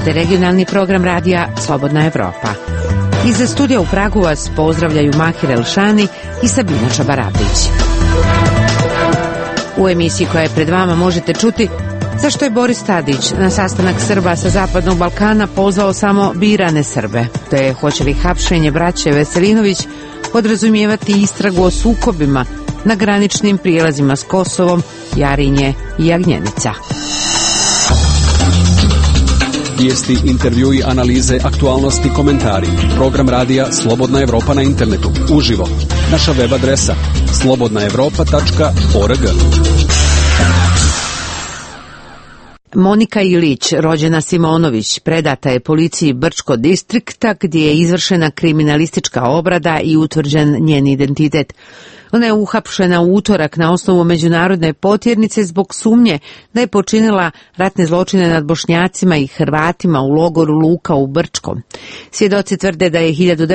Slušate regionalni program radija Slobodna Evropa. Iz studija u Pragu vas pozdravljaju Mahir Elšani i Sabina Čabarabić. U emisiji koja je pred vama možete čuti zašto je Boris Tadić na sastanak Srba sa Zapadnog Balkana pozvao samo birane Srbe, te hoće li hapšenje braće Veselinović podrazumijevati istragu o sukobima na graničnim prijelazima s Kosovom, Jarinje i Jagnjenica. Vijesti, intervjui, analize, aktualnosti, komentari. Program radija Slobodna Evropa na internetu. Uživo. Naša web adresa slobodnaevropa.org. Monika Ilić, rođena Simonović, predata je policiji Brčko distrikta gdje je izvršena kriminalistička obrada i utvrđen njen identitet. Ona je uhapšena u utorak na osnovu međunarodne potjernice zbog sumnje da je počinila ratne zločine nad Bošnjacima i Hrvatima u logoru Luka u Brčkom. Svjedoci tvrde da je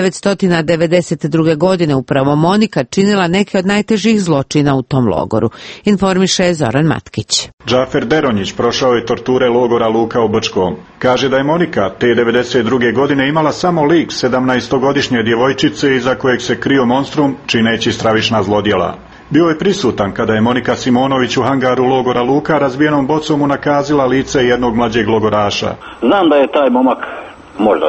1992. godine upravo Monika činila neke od najtežih zločina u tom logoru, informiše Zoran Matkić. Džafer Deronjić prošao je torture logora Luka u Brčkom. Kaže da je Monika te 1992. godine imala samo lik 17-godišnje djevojčice iza kojeg se krio monstrum čineći stravična zlodjela. Bio je prisutan kada je Monika Simonović u hangaru logora Luka razbijenom bocom unakazila lice jednog mlađeg logoraša. Znam da je taj momak možda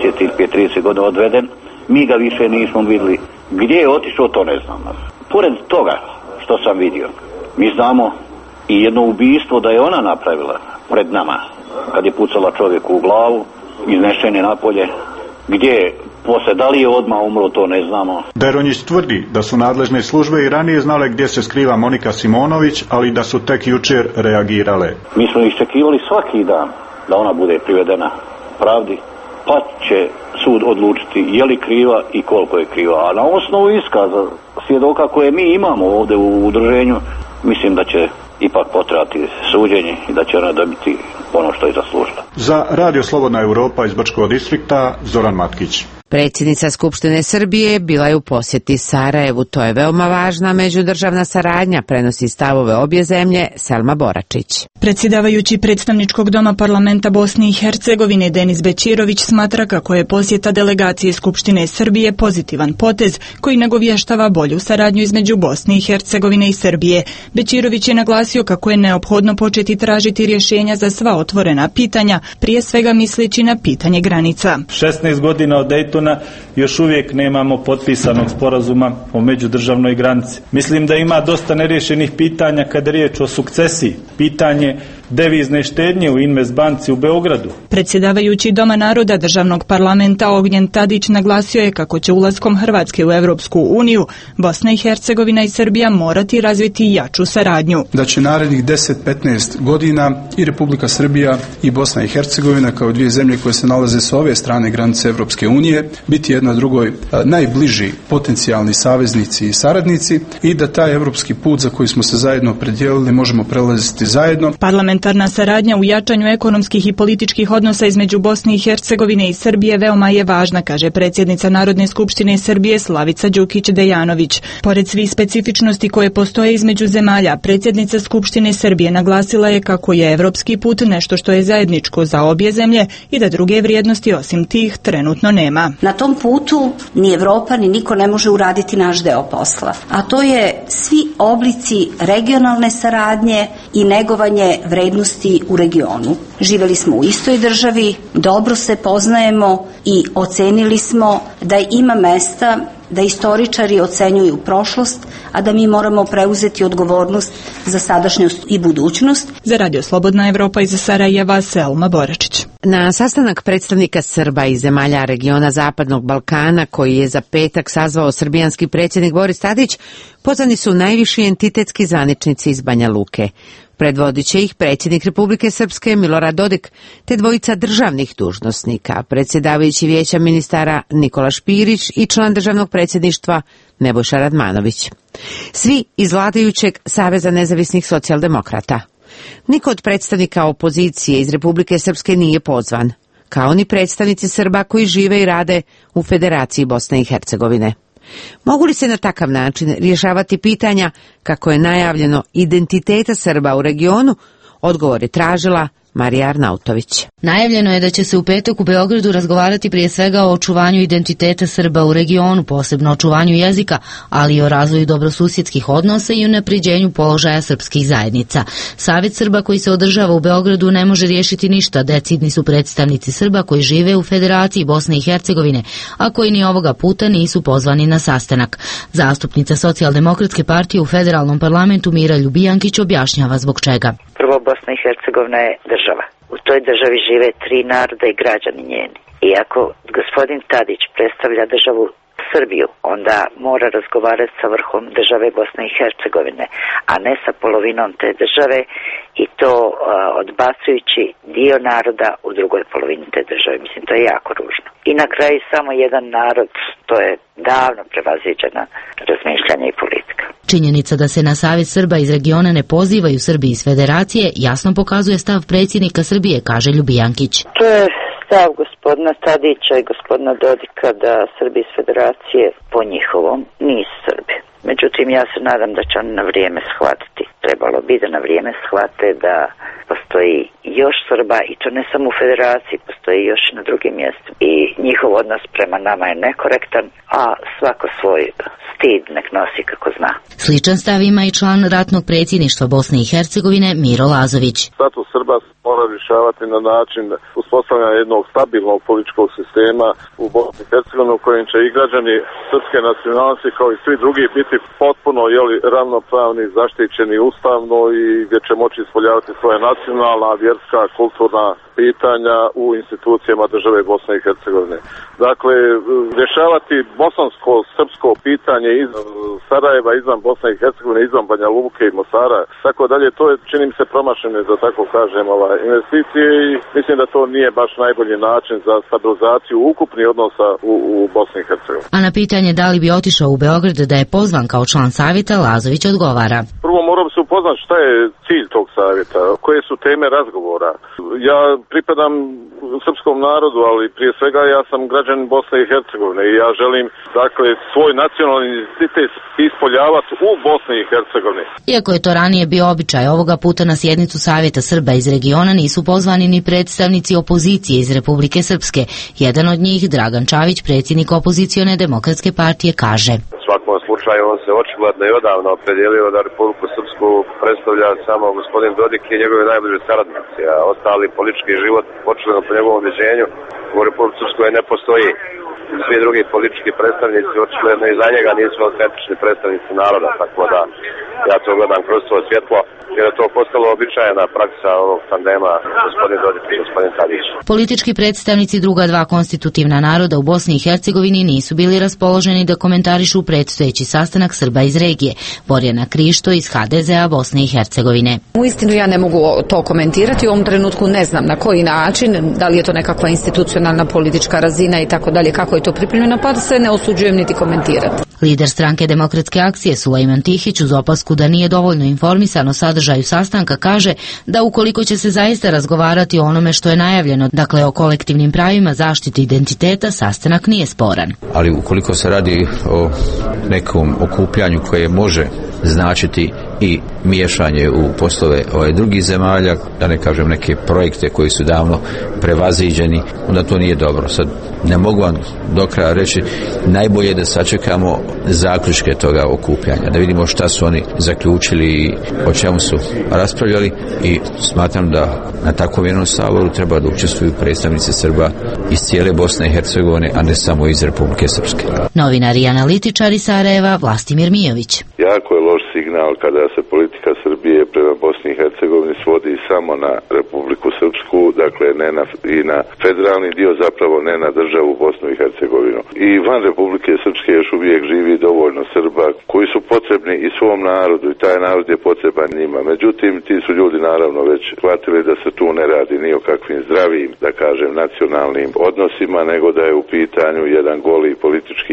25-30 godina odveden, mi ga više nismo vidjeli. Gdje je otišao, to ne znam. Pored toga što sam vidio, mi znamo i jedno ubistvo da je ona napravila pred nama, kad je pucala čovjeku u glavu, iznešen je napolje. Gdje je poslije, da li je odmah umro, to ne znamo. Deronjić tvrdi da su nadležne službe i ranije znale gdje se skriva Monika Simonović, ali da su tek jučer reagirale. Mi smo iščekivali svaki dan da ona bude privedena pravdi, pa će sud odlučiti je li kriva i koliko je kriva. A na osnovu iskaza svjedoka koje mi imamo ovdje u udruženju, mislim da će ipak potrajati suđenje i da će ona dobiti ono što je zaslužila. Za Radio Slobodna Evropa iz Brčkog distrikta, Zoran Matkić. Predsjednica Skupštine Srbije bila je u posjeti Sarajevu. To je veoma važna međudržavna saradnja, prenosi stavove obje zemlje Selma Boračić. Predsjedavajući predstavničkog doma parlamenta Bosne i Hercegovine Denis Bećirović smatra kako je posjeta delegacije Skupštine Srbije pozitivan potez koji nagovještava bolju saradnju između Bosne i Hercegovine i Srbije. Bećirović je naglasio kako je neophodno početi tražiti rješenja za sva otvorena pitanja, prije svega misleći na pitanje granica. 16 godina od Daytona još uvijek nemamo potpisanog sporazuma o međudržavnoj granici. Mislim da ima dosta neriješenih pitanja kada je riječ o sukcesiji. Pitanje devizne štednje u Investbanci u Beogradu. Predsjedavajući Doma naroda državnog parlamenta Ognjen Tadić naglasio je kako će ulaskom Hrvatske u Europsku uniju Bosna i Hercegovina i Srbija morati razviti jaču saradnju. Da će narednih 10-15 godina i Republika Srbija i Bosna i Hercegovina kao dvije zemlje koje se nalaze s ove strane granice Europske unije biti jedna drugoj najbliži potencijalni saveznici i saradnici i da taj europski put za koji smo se zajedno opredijelili možemo prelaziti zajedno. Parlamentarna saradnja u jačanju ekonomskih i političkih odnosa između Bosne i Hercegovine i Srbije veoma je važna, kaže predsjednica Narodne skupštine Srbije Slavica Đukić-Dejanović. Pored svih specifičnosti koje postoje između zemalja, predsjednica Skupštine Srbije naglasila je kako je evropski put nešto što je zajedničko za obje zemlje i da druge vrijednosti osim tih trenutno nema. Na tom putu ni Evropa ni niko ne može uraditi naš deo posla, a to je svi oblici regionalne saradnje i negovanje vrednosti u regionu. Živjeli smo u istoj državi, dobro se poznajemo i ocenili smo da ima mesta da istoričari ocenjuju prošlost, a da mi moramo preuzeti odgovornost za sadašnjost i budućnost. Za Radio Slobodna Evropa iz Sarajeva, Selma Boračić. Na sastanak predstavnika Srba iz zemalja regiona Zapadnog Balkana, koji je za petak sazvao srbijanski predsjednik Boris Tadić, pozvani su najviši entitetski zvaničnici iz Banja Luke. Predvodit će ih predsjednik Republike Srpske Milorad Dodik, te dvojica državnih dužnosnika, predsjedavajući vijeća ministara Nikola Špirić i član državnog predsjedništva Nebojša Radmanović. Svi iz vladajućeg Saveza nezavisnih socijaldemokrata. Niko od predstavnika opozicije iz Republike Srpske nije pozvan, kao ni predstavnici Srba koji žive i rade u Federaciji Bosne i Hercegovine. Mogu li se na takav način rješavati pitanja, kako je najavljeno, identiteta Srba u regionu? Odgovor je tražila Marija Arnautović. Najavljeno je da će se u petak u Beogradu razgovarati prije svega o očuvanju identiteta Srba u regionu, posebno očuvanju jezika, ali i o razvoju dobrosusjedskih odnosa i unapređenju položaja srpskih zajednica. Savet Srba koji se održava u Beogradu ne može riješiti ništa, decidni su predstavnici Srba koji žive u Federaciji Bosne i Hercegovine, a koji ni ovoga puta nisu pozvani na sastanak. Zastupnica Socijaldemokratske partije u federalnom parlamentu Mira Ljubijankić objašnjava zbog čega. Prvo, Bosna i Hercegovina je država. U toj državi žive 3 naroda i građani njeni. I ako gospodin Tadić predstavlja državu Srbiju, onda mora razgovarati sa vrhom države Bosne i Hercegovine, a ne sa polovinom te države i to odbacujući dio naroda u drugoj polovini te države. Mislim, to je jako ružno. I na kraju samo jedan narod, to je davno prevaziđena razmišljanja i politika. Činjenica da se na Savjet Srba iz regiona ne pozivaju Srbi iz Federacije jasno pokazuje stav predsjednika Srbije, kaže Ljubijankić. To je stav gospodina Tadića i gospodina Dodika da Srbi iz Federacije po njihovom nisu Srbi. Međutim, ja se nadam da će oni na vrijeme shvatiti. Trebalo bi da na vrijeme shvate da postoji još Srba i to ne samo u Federaciji, postoji još i na drugim mjestima. I njihov odnos prema nama je nekorektan, a svako svoj stid nek nosi kako zna. Sličan stav ima i član ratnog predsjedništva Bosne i Hercegovine Miro Lazović. Status Srba mora rješavati na način uspostavljanja jednog stabilnog političkog sistema u Bosni i Hercegovini u kojem će i građani srpske nacionalnosti kao i svi drugi biti potpuno ravnopravni, zaštićeni ustavno i gdje će moći ispoljavati svoje nacionalna, vjerska, kulturna pitanja u institucijama države Bosne i Hercegovine. Dakle, rješavati bosansko-srpsko pitanje izvan Sarajeva, izvan Bosne i Hercegovine, izvan Banja Luke i Mostara, tako dalje, to je, čini mi se, promašene, da tako kažem, investicije i mislim da to nije baš najbolji način za stabilizaciju ukupnih odnosa u Bosni i Hercegovini. A na pitanje da li bi otišao u Beograd da je pozvan kao član savjeta, Lazović odgovara. Prvo moram se upoznati šta je cilj tog savjeta, koje su teme razgovora. Ja pripadam srpskom narodu, ali prije svega ja sam građanin Bosne i Hercegovine i ja želim, dakle, svoj nacionalni identitet ispoljavati u Bosni i Hercegovini. Iako je to ranije bio običaj, ovoga puta na sjednicu Savjeta Srba iz regiona nisu pozvani ni predstavnici opozicije iz Republike Srpske. Jedan od njih, Dragan Čavić, predsjednik opozicione demokratske partije, kaže: U svakom slučaju on se očigledno i odavno opredijelio da Republiku Srpsku predstavlja samo gospodin Dodik i njegove najbliže saradnici, a ostali politički život očigledno po njegovom viđenju u Republiku Srpskoj ne postoji. Svi drugi politički predstavnici očigledno i za njega nisu autentični predstavnici naroda, tako da ja to gledam kroz to svjetlo, jer je to postalo običajna praksa ovog tandema gospodin Dodik i gospodin Tadić. Politički predstavnici druga dva konstitutivna naroda u Bosni i Hercegovini nisu bili raspoloženi da komentarišu predstojeći sastanak Srba iz regije. Borjana Krišto iz HDZ-a Bosne i Hercegovine. Uistinu ja ne mogu to komentirati, u ovom trenutku ne znam na koji način, da li je to nekakva institucionalna politička razina i tako dalje, kako je to pripremljeno, pa se ne osuđujem niti komentirati. Lider stranke Demokratske akcije Sulejman Tihić uz opasku da nije dovoljno informisan o sadržaju sastanka kaže da ukoliko će se zaista razgovarati o onome što je najavljeno, dakle o kolektivnim pravima, zaštiti identiteta, sastanak nije sporan. Ali ukoliko se radi o nekom okupljanju koje može značiti i miješanje u poslove drugih zemalja, da ne kažem neke projekte koji su davno prevaziđeni, onda to nije dobro. Sad ne mogu vam do kraja reći, najbolje da sačekamo zaključke toga okupljanja, da vidimo šta su oni zaključili i o čemu su raspravljali i smatram da na takvom jednom saboru treba da učestvuju predstavnici Srba iz cijele Bosne i Hercegovine, a ne samo iz Republike Srpske. Novinar i analitičar iz Sarajeva Vlastimir Mijović. Jako je loš signal kada se politika Srbije prema Bosni i Hercegovini svodi samo na Republiku Srpsku, dakle ne i na federalni dio, zapravo ne na državu Bosnu i Hercegovinu. I van Republike Srpske još uvijek živi dovoljno Srba koji su potrebni i svom narodu i taj narod je potreban njima. Međutim, ti su ljudi naravno već shvatili da se tu ne radi ni o kakvim zdravim, da kažem, nacionalnim odnosima, nego da je u pitanju jedan goli politički interes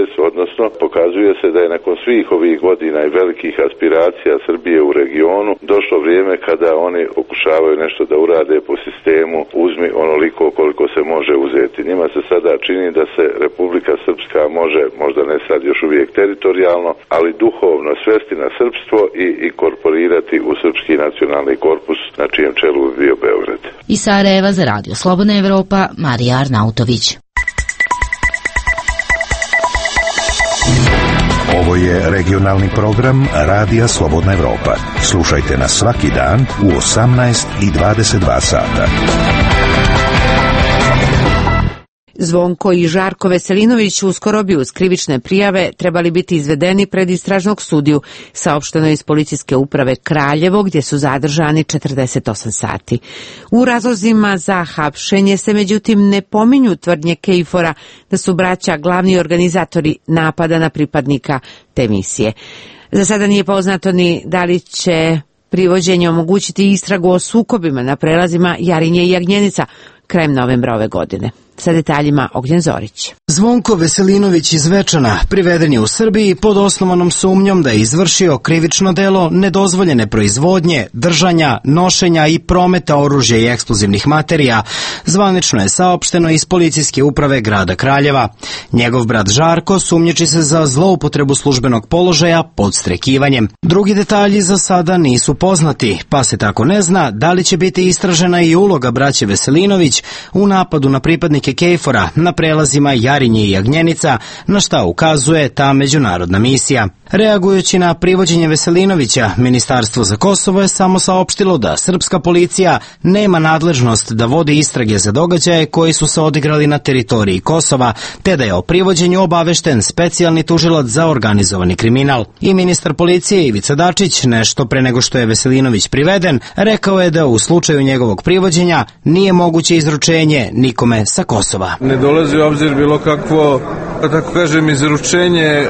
interes, odnosno pokazuje se da je nakon svih ovih godina i velikih aspiracija Srbije u regionu došlo vrijeme kada oni pokušavaju nešto da urade po sistemu uzmi onoliko koliko se može uzeti. Njima se sada čini da se Republika Srpska može, možda ne sad još uvijek teritorijalno, ali duhovno svesti na srpstvo i inkorporirati u srpski nacionalni korpus na čijem čelu bi bio Beograd. Iz Sarajeva za Radio Slobodna Evropa, Marija Arnautović. Ovo je regionalni program Radija Slobodna Evropa. Slušajte nas svaki dan u 18 i 22 sata. Zvonko i Žarko Veselinović uskoro bi uz krivične prijave trebali biti izvedeni pred istražnog sudiju, saopšteno iz policijske uprave Kraljevo, gdje su zadržani 48 sati. U razlozima za hapšenje se međutim ne pominju tvrdnje Kejfora da su braća glavni organizatori napada na pripadnika te misije. Za sada nije poznato ni da li će privođenje omogućiti istragu o sukobima na prelazima Jarinje i Jagnjenica krajem novembra ove godine. Sa detaljima Ognjen Zorić. Zvonko Veselinović iz Zvečana priveden je u Srbiji pod osnovanom sumnjom da je izvršio krivično delo nedozvoljene proizvodnje, držanja, nošenja i prometa oružja i eksplozivnih materija, zvanično je saopšteno iz policijske uprave grada Kraljeva. Njegov brat Žarko sumnjiči se za zloupotrebu službenog položaja podstrekivanjem. Drugi detalji za sada nisu poznati, pa se tako ne zna da li će biti istražena i uloga braće Veselinović u napadu na pripadnike Kejfora na prelazima Jarinje i Jagnjenica, na šta ukazuje ta međunarodna misija. Reagujući na privođenje Veselinovića, Ministarstvo za Kosovo je samo saopštilo da srpska policija nema nadležnost da vodi istrage za događaje koji su se odigrali na teritoriji Kosova, te da je o privođenju obavešten specijalni tužilac za organizovani kriminal. I ministar policije Ivica Dačić, nešto pre nego što je Veselinović priveden, rekao je da u slučaju njegovog privođenja nije moguće izručenje nikome sa Kosova. Ne dolazi u obzir bilo kakvo, tako kažem, izručenje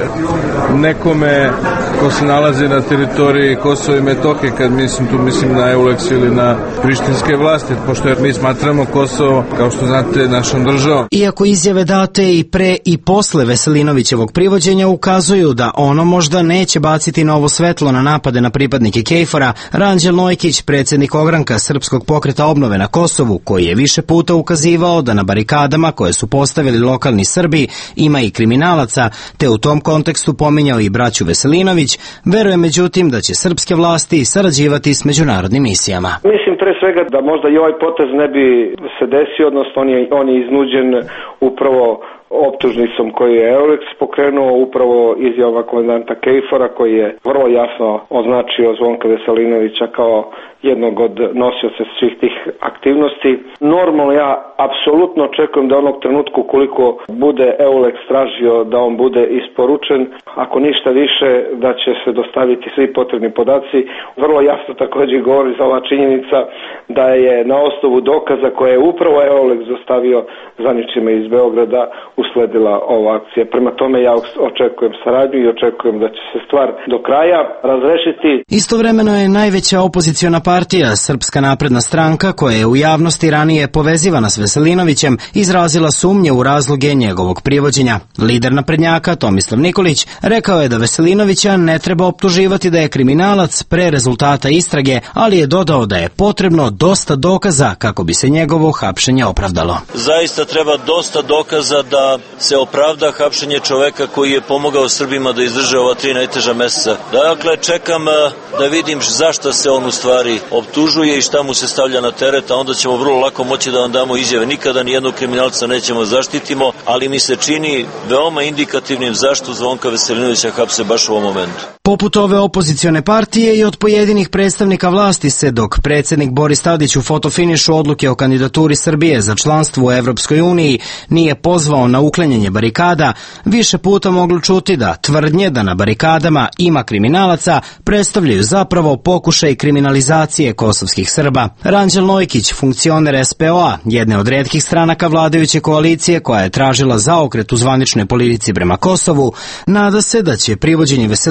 nekome ko se nalazi na teritoriji Kosova i Metohije, kad mislim na EULEX ili na prištinske vlasti, pošto mi smatramo Kosovo, kao što znate, našom državom. Iako izjave date i pre i posle Veselinovićevog privođenja ukazuju da ono možda neće baciti novo svetlo na napade na pripadnike Kejfora, Ranđel Nojkić, predsjednik ogranka Srpskog pokreta obnove na Kosovu, koji je više puta ukazivao da na barikadama koje su postavili lokalni Srbi ima i kriminalaca, te u tom kontekstu pominjao i braću Veselinović, veruje međutim da će srpske vlasti sarađivati s međunarodnim misijama. Mislim pre svega da možda i ovaj potez ne bi se desio, odnosno on je iznuđen upravo optužnicom koju je EULEX pokrenuo, upravo izjavama komandanta Kejfora, koji je vrlo jasno označio Zvonka Veselinovića kao jednog od nosioca svih tih aktivnosti. Normalno ja apsolutno očekujem da onog trenutku koliko bude EULEX tražio da on bude isporučen, ako ništa više da će se dostaviti svi potrebni podaci. Vrlo jasno također govori za ova činjenica da je na osnovu dokaza koje je upravo EULEX dostavio zvaničnima iz Beograda usledila ova akcija. Prema tome ja očekujem saradnju i očekujem da će se stvar do kraja razrešiti. Istovremeno je najveća opoziciona partija, Srpska napredna stranka, koja je u javnosti ranije povezivana s Veselinovićem, izrazila sumnje u razloge njegovog privođenja. Lider naprednjaka Tomislav Nikolić rekao je da Veselinovića ne treba optuživati da je kriminalac pre rezultata istrage, ali je dodao da je potrebno dosta dokaza kako bi se njegovo hapšenje opravdalo. Zaista treba dosta dokaza da se opravda hapšenje čoveka koji je pomogao Srbima da izdrže ova 3 najteža meseca. Dakle, čekam da vidim zašto se on u stvari optužuje i šta mu se stavlja na teret, a onda ćemo vrlo lako moći da vam damo izjave. Nikada nijednog kriminalca nećemo zaštitimo, ali mi se čini veoma indikativnim zašto Zvonka Veselinovića hapse baš u ovom momentu. Poput ove opozicione partije i od pojedinih predstavnika vlasti se, dok predsjednik Boris Tadić u fotofinišu odluke o kandidaturi Srbije za članstvo u Evropskoj uniji nije pozvao na uklanjanje barikada, više puta moglo čuti da tvrdnje da na barikadama ima kriminalaca predstavljaju zapravo pokušaj kriminalizacije kosovskih Srba. Ranđel Nojkić, funkcioner SPO-a, jedne od retkih stranaka vladajuće koalicije koja je tražila zaokret u zvaničnoj politici prema Kosovu, nada se da će privođenje Veselinovića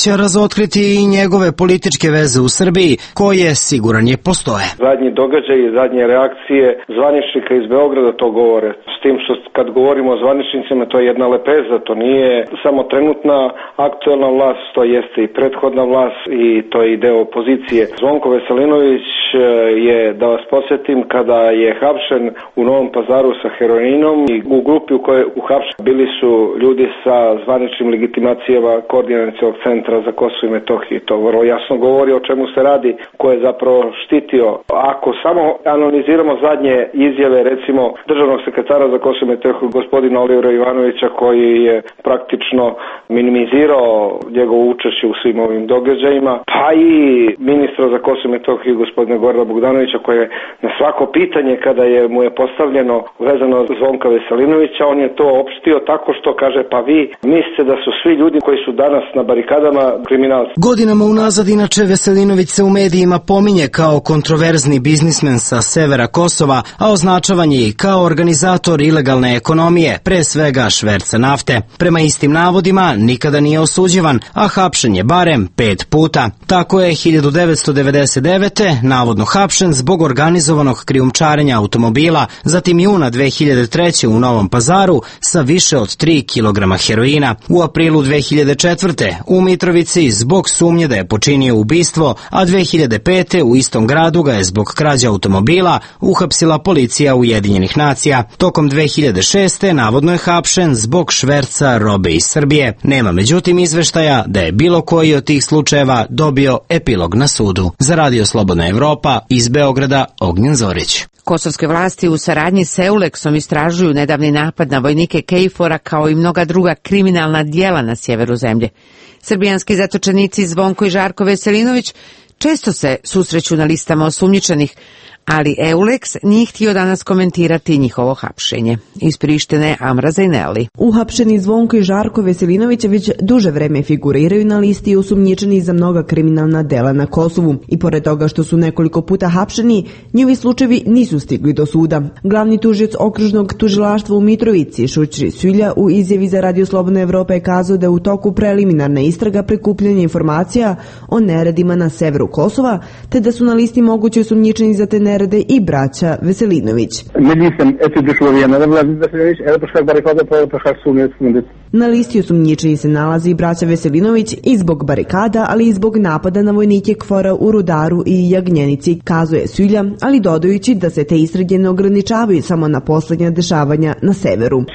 će razotkriti i njegove političke veze u Srbiji, koje, siguran je, postoje. Zadnji događaj i zadnje reakcije zvaničnika iz Beograda to govore. S tim što kad govorimo o zvaničnicima, to je jedna lepeza, to nije samo trenutna aktuelna vlast, to jeste i prethodna vlast i to je i deo opozicije. Zvonko Veselinović je, da vas podsjetim, kada je hapšen u Novom Pazaru sa heroinom i u grupi u kojoj uhapšen bili su ljudi sa zvaničnim legitimacijama Koordinacionog centra za Kosovo i Metohiju. To vrlo jasno govori o čemu se radi, ko je zapravo štitio. Ako samo analiziramo zadnje izjave, recimo državnog sekretara za Kosovo i Metohiju, gospodina Olivera Ivanovića, koji je praktično minimizirao njegovo učešće u svim ovim događajima, pa i ministra za Kosovo i Metohiju, gospodina Gorana Bogdanovića, koji je na svako pitanje kada mu je postavljeno vezano Zvonka Veselinovića, on je to opštio tako što kaže, pa vi mislite da su svi ljudi koji su danas na barikadama kriminalci. Godinama unazad, inače, Veselinović se u medijima pominje kao kontroverzni biznismen sa severa Kosova, a označavan je i kao organizator ilegalne ekonomije, pre svega šverca nafte. Prema istim navodima, nikada nije osuđivan, a hapšen je barem 5 puta. Tako je 1999. navodno hapšen zbog organizovanog krijumčarenja automobila, zatim juna 2003. u Novom Pazaru sa više od 3 kg heroina. U aprilu 2004. u Mitrovici zbog sumnje da je počinio ubistvo, a 2005. u istom gradu ga je zbog krađe automobila uhapsila policija Ujedinjenih nacija. Tokom 2006. navodno je hapšen zbog šverca robe iz Srbije. Nema međutim izveštaja da je bilo koji od tih slučajeva dobio epilog na sudu. Za Radio Slobodna Evropa, iz Beograda, Ognjen Zorić. Kosovske vlasti u saradnji s EULEX-om istražuju nedavni napad na vojnike KFOR-a kao i mnoga druga kriminalna djela na sjeveru zemlje. Srbijanski zatočenici Zvonko i Žarko Veselinović često se susreću na listama osumnjičenih, ali EULEX nije htio danas komentirati njihovo hapšenje. Iz Prištine, Amra Zajneli. Uhapšeni Zvonko i Žarko Veselinović već duže vreme figuriraju na listi osumnjičeni za mnoga kriminalna dela na Kosovu. I pored toga što su nekoliko puta hapšeni, njihovi slučajevi nisu stigli do suda. Glavni tužilac okružnog tužilaštva u Mitrovici, Šućri Svilja, u izjavi za Radio Slobodna Evropa je kazao da je u toku preliminarna istraga prikupljanja informacija o neredima na severu Kosova, te da su na listi mogući osumnjičeni za te nerede i braća Veselinović. Na listi osumnjičeni se nalazi i braća Veselinović i zbog barikada, ali i zbog napada na vojnike KFOR-a u Rudaru i Jagnjenici, kazuje Svilja, ali dodajući da se te istrage ne ograničavaju samo na poslednja dešavanja na severu.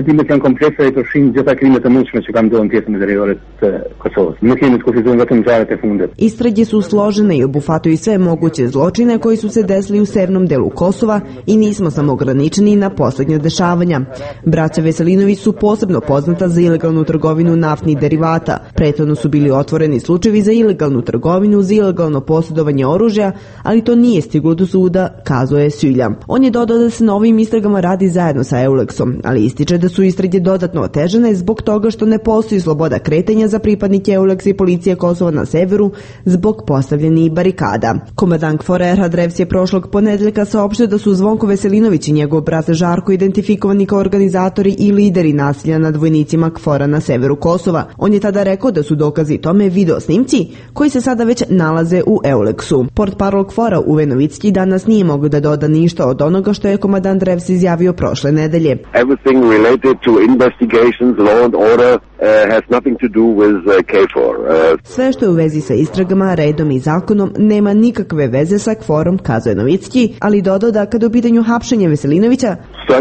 Istrage su složene i obuhvataju sve moguće zločine koji su se desili u severnom delu Kosova i nismo samo ograničeni na poslednja dešavanja. Braća Veselinović su posebno poznata za ilegalnu trgovinu naftnih derivata. Prethodno su bili otvoreni slučajevi za ilegalnu trgovinu, za ilegalno posjedovanje oružja, ali to nije stiglo do suda, kazuje Svilja. On je dodao da se na ovim istragama radi zajedno sa EULEX-om, ali ističe da su istrage dodatno otežane zbog toga što ne postoji sloboda kretanja za pripadnike EULEX i policije Kosova na severu zbog postavljenih barikada. Komandant KFOR-a Erhard Revs je prošlog ponedeljka saopštio da su Zvonko Veselinović i njegov brat Žarko identifikovani kao organizatori i lideri nasilja nad vojnicima KFOR-a na severu Kosova. On je tada rekao da su dokazi tome video snimci koji se sada već nalaze u EULEX-u. Portparol KFOR-a Uwe Novicki danas nije mogao da doda ništa od onoga što je komandant Revs izjavio prošle nedelje. Everything related to investigations, law and order has nothing to do with KFOR. Sve što je u vezi sa istragama, redom i zakonom nema nikakve veze sa KFOR-om, kazuje Novicki, ali dodao da kada u pitanju hapšenja Veselinovića,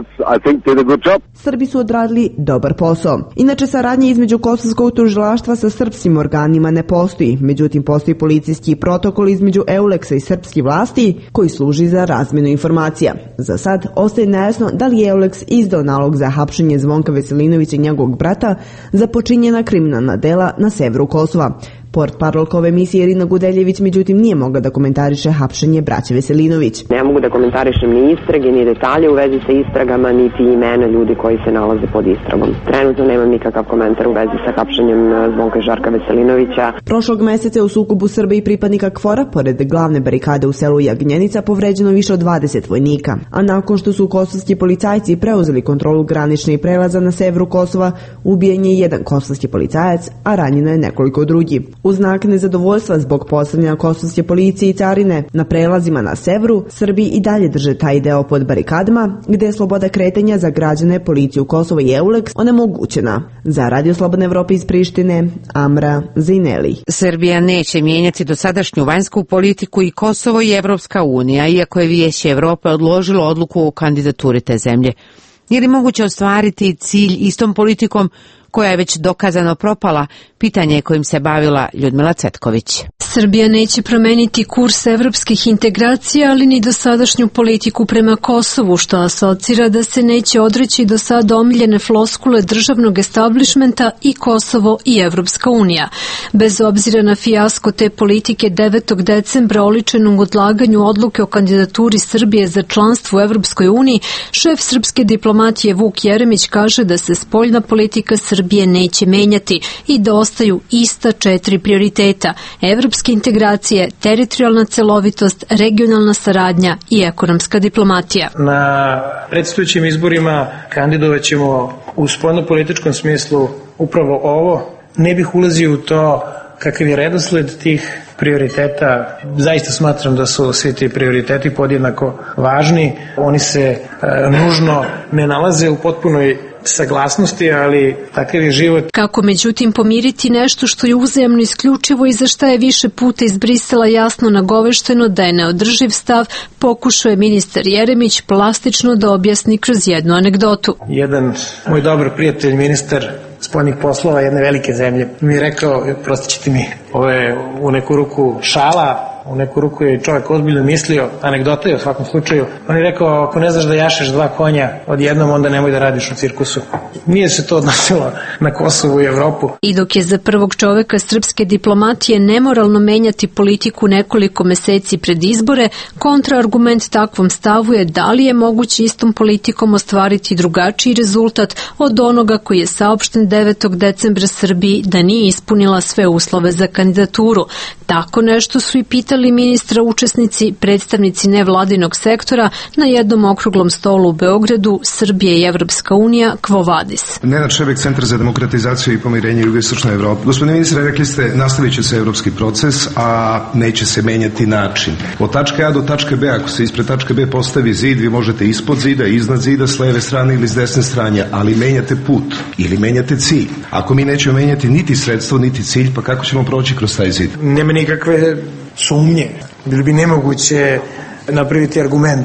Srbi su odradili dobar posao. Inače, saradnja između kosovskog tužilaštva sa srpskim organima ne postoji, međutim postoji policijski protokol između EULEX-a i srpskih vlasti koji služi za razmjenu informacija. Za sad ostaje nejasno da li je EULEX izdao nalog za hapšenje Zvonka Veselinovića i njegovog brata za počinjena kriminalna dela na severu Kosova. Portparolka ove misije Irina Gudeljević međutim nije mogla da komentariše hapšenje braće Veselinović. Ne mogu da komentarišem ni istrage, ni detalje u vezi sa istragama, niti imena ljudi koji se nalaze pod istragom. Trenutno nemam nikakav komentar u vezi sa hapšenjem Zvonka i Žarka Veselinovića. Prošlog meseca u sukobu Srba i pripadnika KFOR-a, pored glavne barikade u selu Jagnjenica, povređeno više od 20 vojnika. A nakon što su kosovski policajci preuzeli kontrolu graničnih prelaza na severu Kosova, ubijen je jedan kosovski policajac, a ranjeno je nekoliko drugih. U znak nezadovoljstva zbog postavljanja kosovske policije i carine na prelazima na severu, Srbi i dalje drže taj deo pod barikadama, gde je sloboda kretanja za građane, policiju Kosova i EULEX onemogućena. Za Radio Slobodne Evrope iz Prištine, Amra Zejneli. Srbija neće mijenjati dosadašnju vanjsku politiku i Kosovo i Evropska unija, iako je Vijeće Evrope odložilo odluku o kandidaturi te zemlje. Je li moguće ostvariti cilj istom politikom koja je već dokazano propala? Pitanje kojim se bavila Ljudmila Cvetković. Srbija neće promeniti kurs evropskih integracija, ali ni dosadašnju politiku prema Kosovu, što asocira da se neće odreći do sad omiljene floskule državnog establišmenta i Kosovo i Evropska unija. Bez obzira na fijasko te politike 9. decembra oličenog odlaganju odluke o kandidaturi Srbije za članstvo u Evropskoj uniji, šef srpske diplomatije Vuk Jeremić kaže da se spoljna politika Srbije neće menjati i da ostaju ista 4 prioriteta: evropske integracije, teritorijalna celovitost, regionalna saradnja i ekonomska diplomatija. Na predstojećim izborima kandidovat ćemo u spoljnopolitičkom smislu upravo ovo. Ne bih ulazio u to kakav je redosled tih prioriteta. Zaista smatram da su svi ti prioriteti podjednako važni. Oni se nužno ne nalaze u potpunoj saglasnosti, ali takav je život. Kako međutim pomiriti nešto što je uzajamno isključivo i za šta je više puta iz Brisela jasno nagovešteno da je neodrživ stav, pokušao je ministar Jeremić plastično da objasni kroz jednu anegdotu. Jedan moj dobar prijatelj, ministar spoljnih poslova jedne velike zemlje, mi je rekao, prostit ćete mi, ovo je u neku ruku šala, u neku ruku je čovjek ozbiljno mislio, anegdota je u svakom slučaju. On je rekao, ako ne znaš da jašeš 2 konja odjednom, onda nemoj da radiš u cirkusu. Nije se to odnosilo na Kosovu i Evropu. I dok je za prvog čoveka srpske diplomatije nemoralno menjati politiku nekoliko meseci pred izbore, kontraargument takvom stavu je da li je moguće istom politikom ostvariti drugačiji rezultat od onoga koji je saopšten 9. decembra Srbiji da nije ispunila sve uslove za kandidaturu. Tako nešto su i pitali ministra učesnici, predstavnici nevladinog sektora na jednom okruglom stolu u Beogradu, Srbije i Evropska unija, Quo Vadis. Nenad Šebek, Centar za demokratizaciju i pomirenje jugoistočne Evrope. Gospodine ministre, rekli ste, nastavit će se evropski proces, a neće se menjati način. Od tačke A do tačke B, ako se ispred tačke B postavi zid, vi možete ispod zida, iznad zida, s leve strane ili s desne strane, ali menjate put ili menjate cilj. Ako mi nećemo menjati niti sredstvo, niti cilj, pa kako ćemo proći kroz taj zid? Nema nikakve sumnje. Bilo bi nemoguće napraviti argument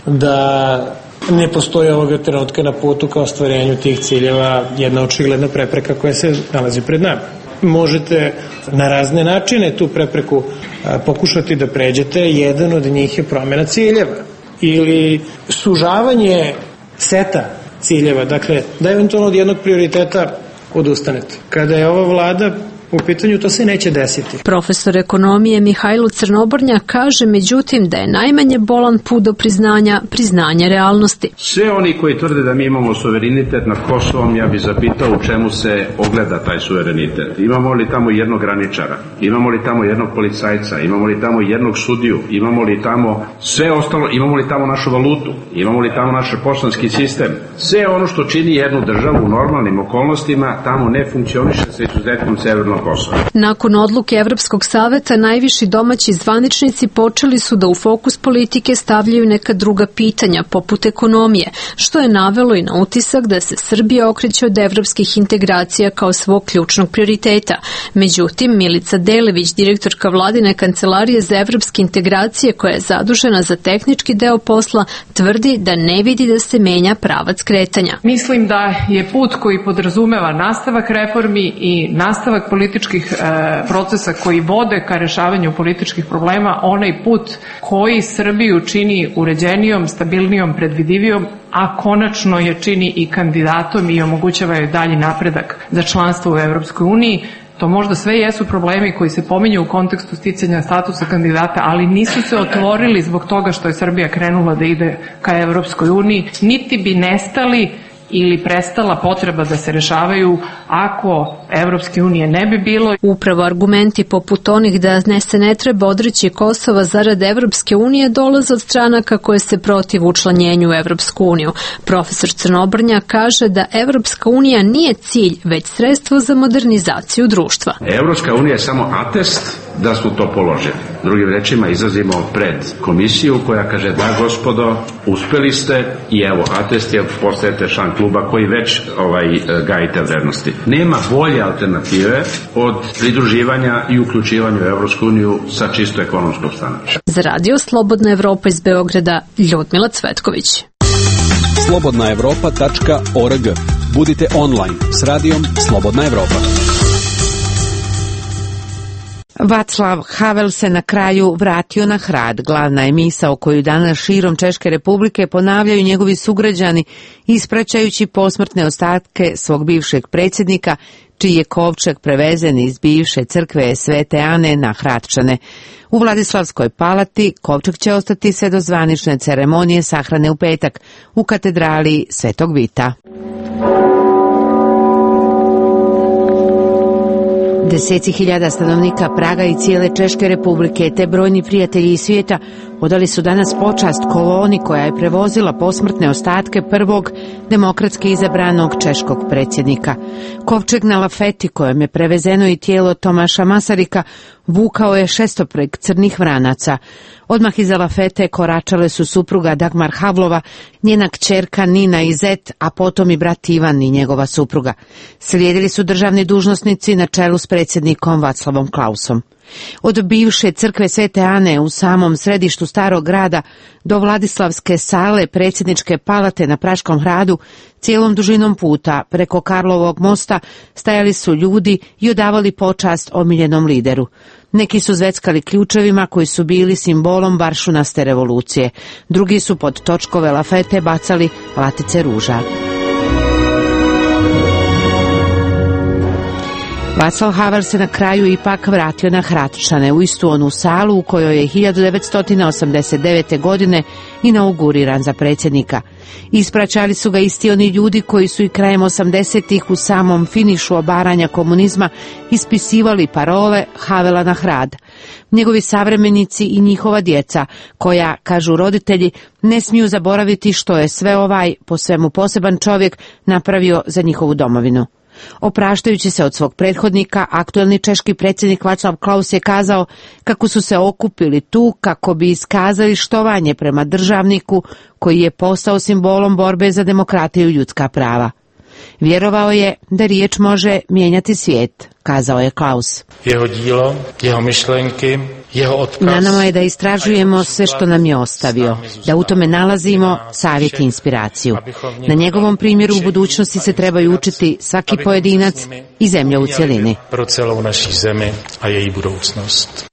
da ne postoji ovoga trenutka na putu ka ostvarenju tih ciljeva jedna očigledna prepreka koja se nalazi pred nama. Možete na razne načine tu prepreku pokušati da pređete, jedan od njih je promjena ciljeva ili sužavanje seta ciljeva, dakle da eventualno od jednog prioriteta odustanete. Kada je ova vlada u pitanju, to se neće desiti. Profesor ekonomije Mihajlo Crnobornjak kaže međutim da je najmanje bolan put do priznanja realnosti. Sve oni koji tvrde da mi imamo suverenitet nad Kosovom, ja bih zapitao u čemu se ogleda taj suverenitet. Imamo li tamo jednog graničara? Imamo li tamo jednog policajca? Imamo li tamo jednog sudiju? Imamo li tamo sve ostalo? Imamo li tamo našu valutu? Imamo li tamo naš poštanski sistem? Sve ono što čini jednu državu u normalnim okolnostima tamo ne funkcioniše sa izuzetkom severnog Kosova. Nakon odluke Evropskog saveta, najviši domaći zvaničnici počeli su da u fokus politike stavljaju neka druga pitanja, poput ekonomije, što je navelo i na utisak da se Srbija okreće od evropskih integracija kao svog ključnog prioriteta. Međutim, Milica Delević, direktorka vladine kancelarije za evropske integracije koja je zadužena za tehnički deo posla, tvrdi da ne vidi da se menja pravac kretanja. Mislim da je put koji podrazumeva nastavak reformi i nastavak političkih procesa koji vode ka rešavanju političkih problema, onaj put koji Srbiju čini uređenijom, stabilnijom, predvidivijom, a konačno je čini i kandidatom i omogućava joj dalji napredak za članstvo u Evropskoj uniji. To možda sve jesu problemi koji se pominju u kontekstu sticanja statusa kandidata, ali nisu se otvorili zbog toga što je Srbija krenula da ide ka Evropskoj uniji, niti bi nestali ili prestala potreba da se rešavaju ako Evropske unije ne bi bilo. Upravo argumenti poput onih da se ne treba odreći Kosova zarad Evropske unije dolaze od stranaka koje se protiv učlanjenju u Evropsku uniju. Profesor Crnobrnjak kaže da Evropska unija nije cilj, već sredstvo za modernizaciju društva. Evropska unija je samo atest da smo to položili. Drugim rečima izlazimo pred komisiju koja kaže da gospodo, uspeli ste i evo atest je, postajete član kluba koji već gajite vrednosti. Nema bolje alternative od pridruživanja i uključivanja u Evropsku uniju sa čisto ekonomskog stanovišta. Za radio Slobodna Evropa iz Beograda, Ljudmila Cvetković. slobodnaevropa.org. Budite online s radijom Slobodna Evropa. Václav Havel se na kraju vratio na Hrad. Glavna je misao koju danas širom Češke Republike ponavljaju njegovi sugrađani ispraćajući posmrtne ostatke svog bivšeg predsjednika, čiji je kovčeg prevezen iz bivše crkve Svete Ane na Hradčane. U Vladislavskoj palati kovčeg će ostati sve do zvanične ceremonije sahrane u petak u katedrali Svetog Vita. Deseci hiljada stanovnika Praga i cijele Češke Republike te brojni prijatelji iz svijeta odali su danas počast koloni koja je prevozila posmrtne ostatke prvog demokratski izabranog češkog predsjednika. Kovčeg na lafeti kojem je prevezeno i tijelo Tomaša Masarika vukao je šestopreg crnih vranaca. Odmah iza lafete koračale su supruga Dagmar Havlova, njena kćerka Nina i zet, a potom i brat Ivan i njegova supruga. Slijedili su državni dužnosnici na čelu s predsjednikom Vaclavom Klausom. Od bivše crkve Svete Ane u samom središtu starog grada do Vladislavske sale predsjedničke palate na Praškom hradu, cijelom dužinom puta preko Karlovog mosta stajali su ljudi i odavali počast omiljenom lideru. Neki su zveckali ključevima koji su bili simbolom baršunaste revolucije, drugi su pod točkove lafete bacali latice ruža. Václav Havel se na kraju ipak vratio na Hradčane, u istu onu salu u kojoj je 1989. godine inauguriran za predsjednika. Ispraćali su ga isti oni ljudi koji su i krajem 80-ih u samom finišu obaranja komunizma ispisivali parole Havela na Hrad. Njegovi savremenici i njihova djeca, koja, kažu roditelji, ne smiju zaboraviti što je sve ovaj, po svemu poseban čovjek, napravio za njihovu domovinu. Opraštajući se od svog prethodnika, aktuelni češki predsjednik Václav Klaus je kazao kako su se okupili tu kako bi iskazali štovanje prema državniku koji je postao simbolom borbe za demokratiju i ljudska prava. Vjerovao je da riječ može mijenjati svijet, kazao je Klaus. Jeho dílo, jeho myšlenky, jeho odkaz. Na nama je da istražujemo sve što nam je ostavio, da u tome nalazimo savjet i inspiraciju. Na njegovom primjeru u budućnosti se trebaju učiti svaki pojedinac i zemlja u cjelini. Pro celou naší zemi a její budoucnost.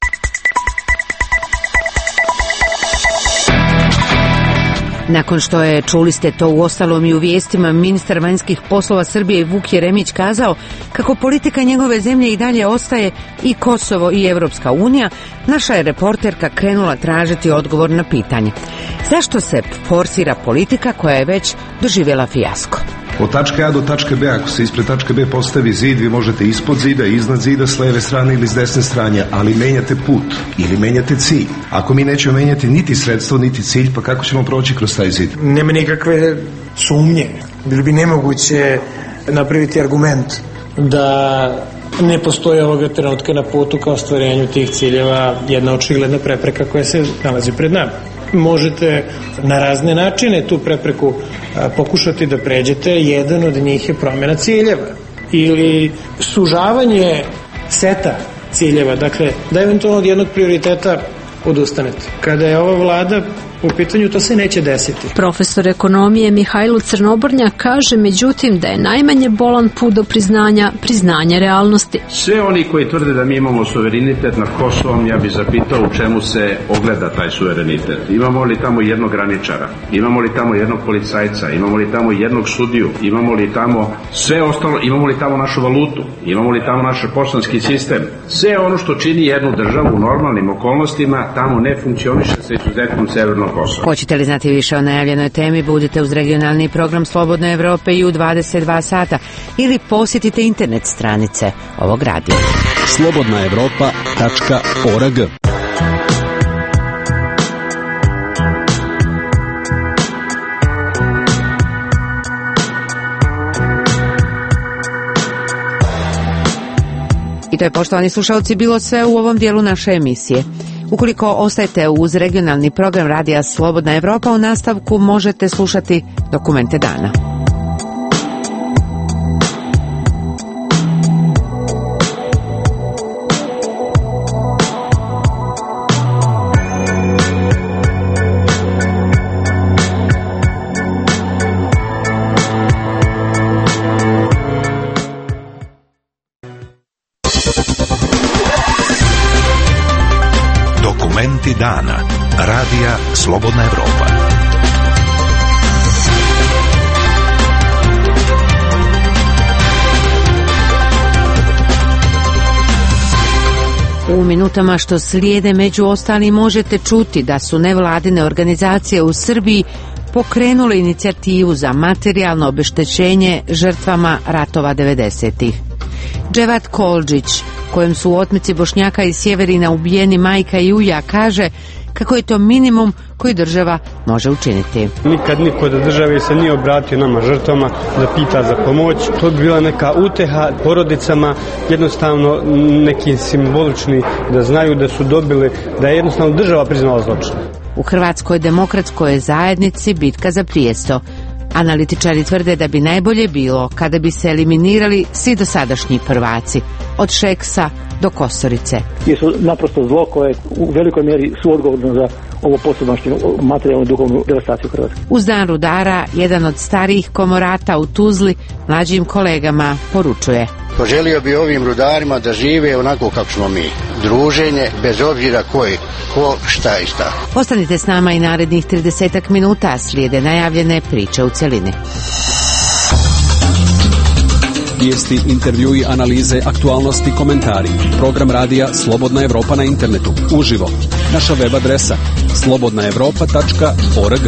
Nakon što je, čuli ste to uostalom i u vijestima, ministar vanjskih poslova Srbije Vuk Jeremić kazao kako politika njegove zemlje i dalje ostaje i Kosovo i Evropska unija, naša je reporterka krenula tražiti odgovor na pitanje. Zašto se forsira politika koja je već doživjela fijasko? Od tačke A do tačke B, ako se ispred tačke B postavi zid, vi možete ispod zida, iznad zida, s leve strane ili s desne strane, ali menjate put ili menjate cilj. Ako mi nećemo menjati niti sredstvo, niti cilj, pa kako ćemo proći kroz taj zid? Nema nikakve sumnje. Bilo bi nemoguće napraviti argument da ne postoji ovoga trenutka na putu ka ostvarenju tih ciljeva jedna očigledna prepreka koja se nalazi pred nama. Možete na razne načine tu prepreku pokušati da pređete, jedan od njih je promjena ciljeva ili sužavanje seta ciljeva, dakle da eventualno od jednog prioriteta odustanete. Kada je ova vlada u pitanju, to se neće desiti. Profesor ekonomije Mihajlo Crnobrnjak kaže međutim da je najmanje bolan put do priznanje realnosti. Sve oni koji tvrde da mi imamo suverenitet nad Kosovom, ja bih zapitao u čemu se ogleda taj suverenitet. Imamo li tamo jednog graničara? Imamo li tamo jednog policajca? Imamo li tamo jednog sudiju? Imamo li tamo sve ostalo? Imamo li tamo našu valutu? Imamo li tamo naš poštanski sistem? Sve ono što čini jednu državu u normalnim okolnostima tamo ne funkcioniše sa izuzetkom Severnog teritorijalno Kosovo. Hoćete li znati više o najavljenoj temi, budite uz regionalni program Slobodne Evrope i u 22 sata ili posjetite internet stranice ovog radija. slobodnaevropa.org. I to je, poštovani slušalci, bilo sve u ovom dijelu naše emisije. Ukoliko ostajete uz regionalni program Radija Slobodna Evropa, u nastavku možete slušati dokumente dana. Dokumenti dana. Radija Slobodna Evropa. U minutama što slijede među ostalim možete čuti da su nevladine organizacije u Srbiji pokrenule inicijativu za materijalno obeštećenje žrtvama ratova 90-ih. Dževat Koldžić, kojem su u otmici Bošnjaka iz Sjeverina ubijeni majka i uja, kaže kako je to minimum koji država može učiniti. Nikad niko od države se nije obratio nama žrtvama da pita za pomoć. To bi bila neka uteha porodicama, jednostavno neki simbolični, da znaju da su dobili, da je jednostavno država priznala zločin. U Hrvatskoj demokratskoj zajednici bitka za prijesto. Analitičari tvrde da bi najbolje bilo kada bi se eliminirali svi dosadašnji prvaci, od Šeksa do Kosorice. Jer su naprosto zlo koje u velikoj mjeri su odgovorno za ovo posebnaštinu materijalnu i duhovnu devastaciju Hrvatske. Uz dan rudara, jedan od starijih komorata u Tuzli mlađim kolegama poručuje: poželio bi ovim rudarima da žive onako kako smo mi. Druženje, bez obzira ko, šta i šta. Ostanite s nama i narednih 30 minuta, slijede najavljene priče u cjelini. Vijesti, intervjui, analize, aktualnosti, komentari. Program radija Slobodna Evropa na internetu. Uživo. Naša web adresa slobodnaevropa.org.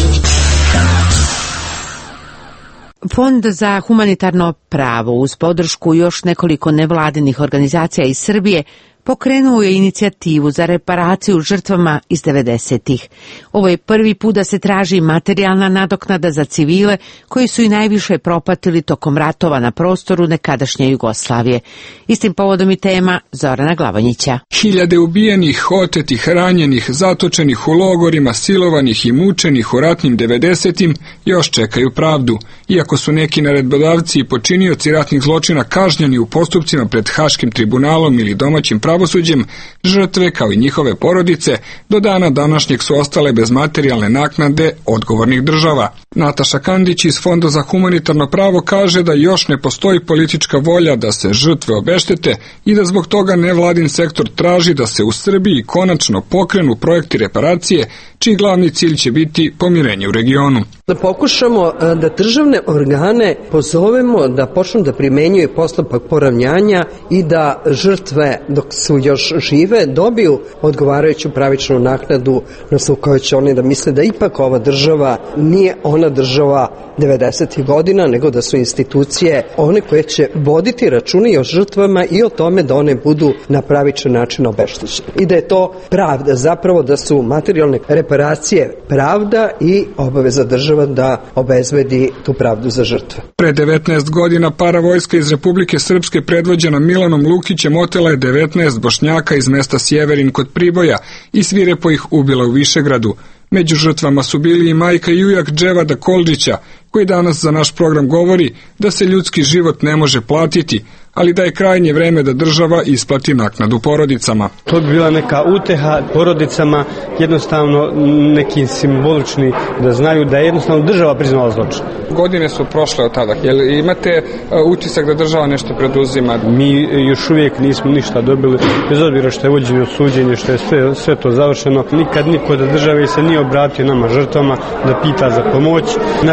Fond za humanitarno pravo uz podršku još nekoliko nevladinih organizacija iz Srbije pokrenuo je inicijativu za reparaciju žrtvama iz 90-ih. Ovo je prvi put da se traži materijalna nadoknada za civile koji su i najviše propatili tokom ratova na prostoru nekadašnje Jugoslavije. Istim povodom i tema Zorana Glavonjića. Hiljade ubijenih, otetih, ranjenih, zatočenih u logorima, silovanih i mučenih u ratnim 90-im još čekaju pravdu. Iako su neki naredbodavci i počinioci ratnih zločina kažnjeni u postupcima pred Haškim tribunalom ili domaćim pravosuđem, žrtve kao i njihove porodice do dana današnjeg su ostale bez materijalne naknade odgovornih država. Nataša Kandić iz Fonda za humanitarno pravo kaže da još ne postoji politička volja da se žrtve obeštete i da zbog toga nevladin sektor traži da se u Srbiji konačno pokrenu projekti reparacije, čiji glavni cilj će biti pomirenje u regionu. Da pokušamo da državne organe pozovemo da počnu da primenjuju postupak poravnjanja i da žrtve dok su još žive dobiju odgovarajuću pravičnu naknadu na osnovu kojoj će oni da misle da ipak ova država nije ona država 90. godina, nego da su institucije one koje će voditi računi o žrtvama i o tome da one budu na pravičan način obeštećene. I da je to pravda, zapravo da su materijalne reparacije pravda i obaveza država da obezbedi tu pravdu za žrtve. Pre 19 godina paravojska iz Republike Srpske predvođena Milanom Lukićem otela je 19 Bošnjaka iz mesta Sjeverin kod Priboja i svirepo ih ubila u Višegradu. Među žrtvama su bili i majka i ujak Dževada Koldžića, koji danas za naš program govori da se ljudski život ne može platiti, ali da je krajnje vreme da država isplati naknadu porodicama. To bi bila neka uteha porodicama, jednostavno neki simbolični, da znaju da je jednostavno država priznala zločin. Godine su prošle od tada. Jel imate utisak da država nešto preduzima? Mi još uvijek nismo ništa dobili, bez obzira što je vođenje suđenje, što je sve to završeno. Nikad niko od države se nije obratio nama žrtvama da pita za pomoć. Najbitnije bi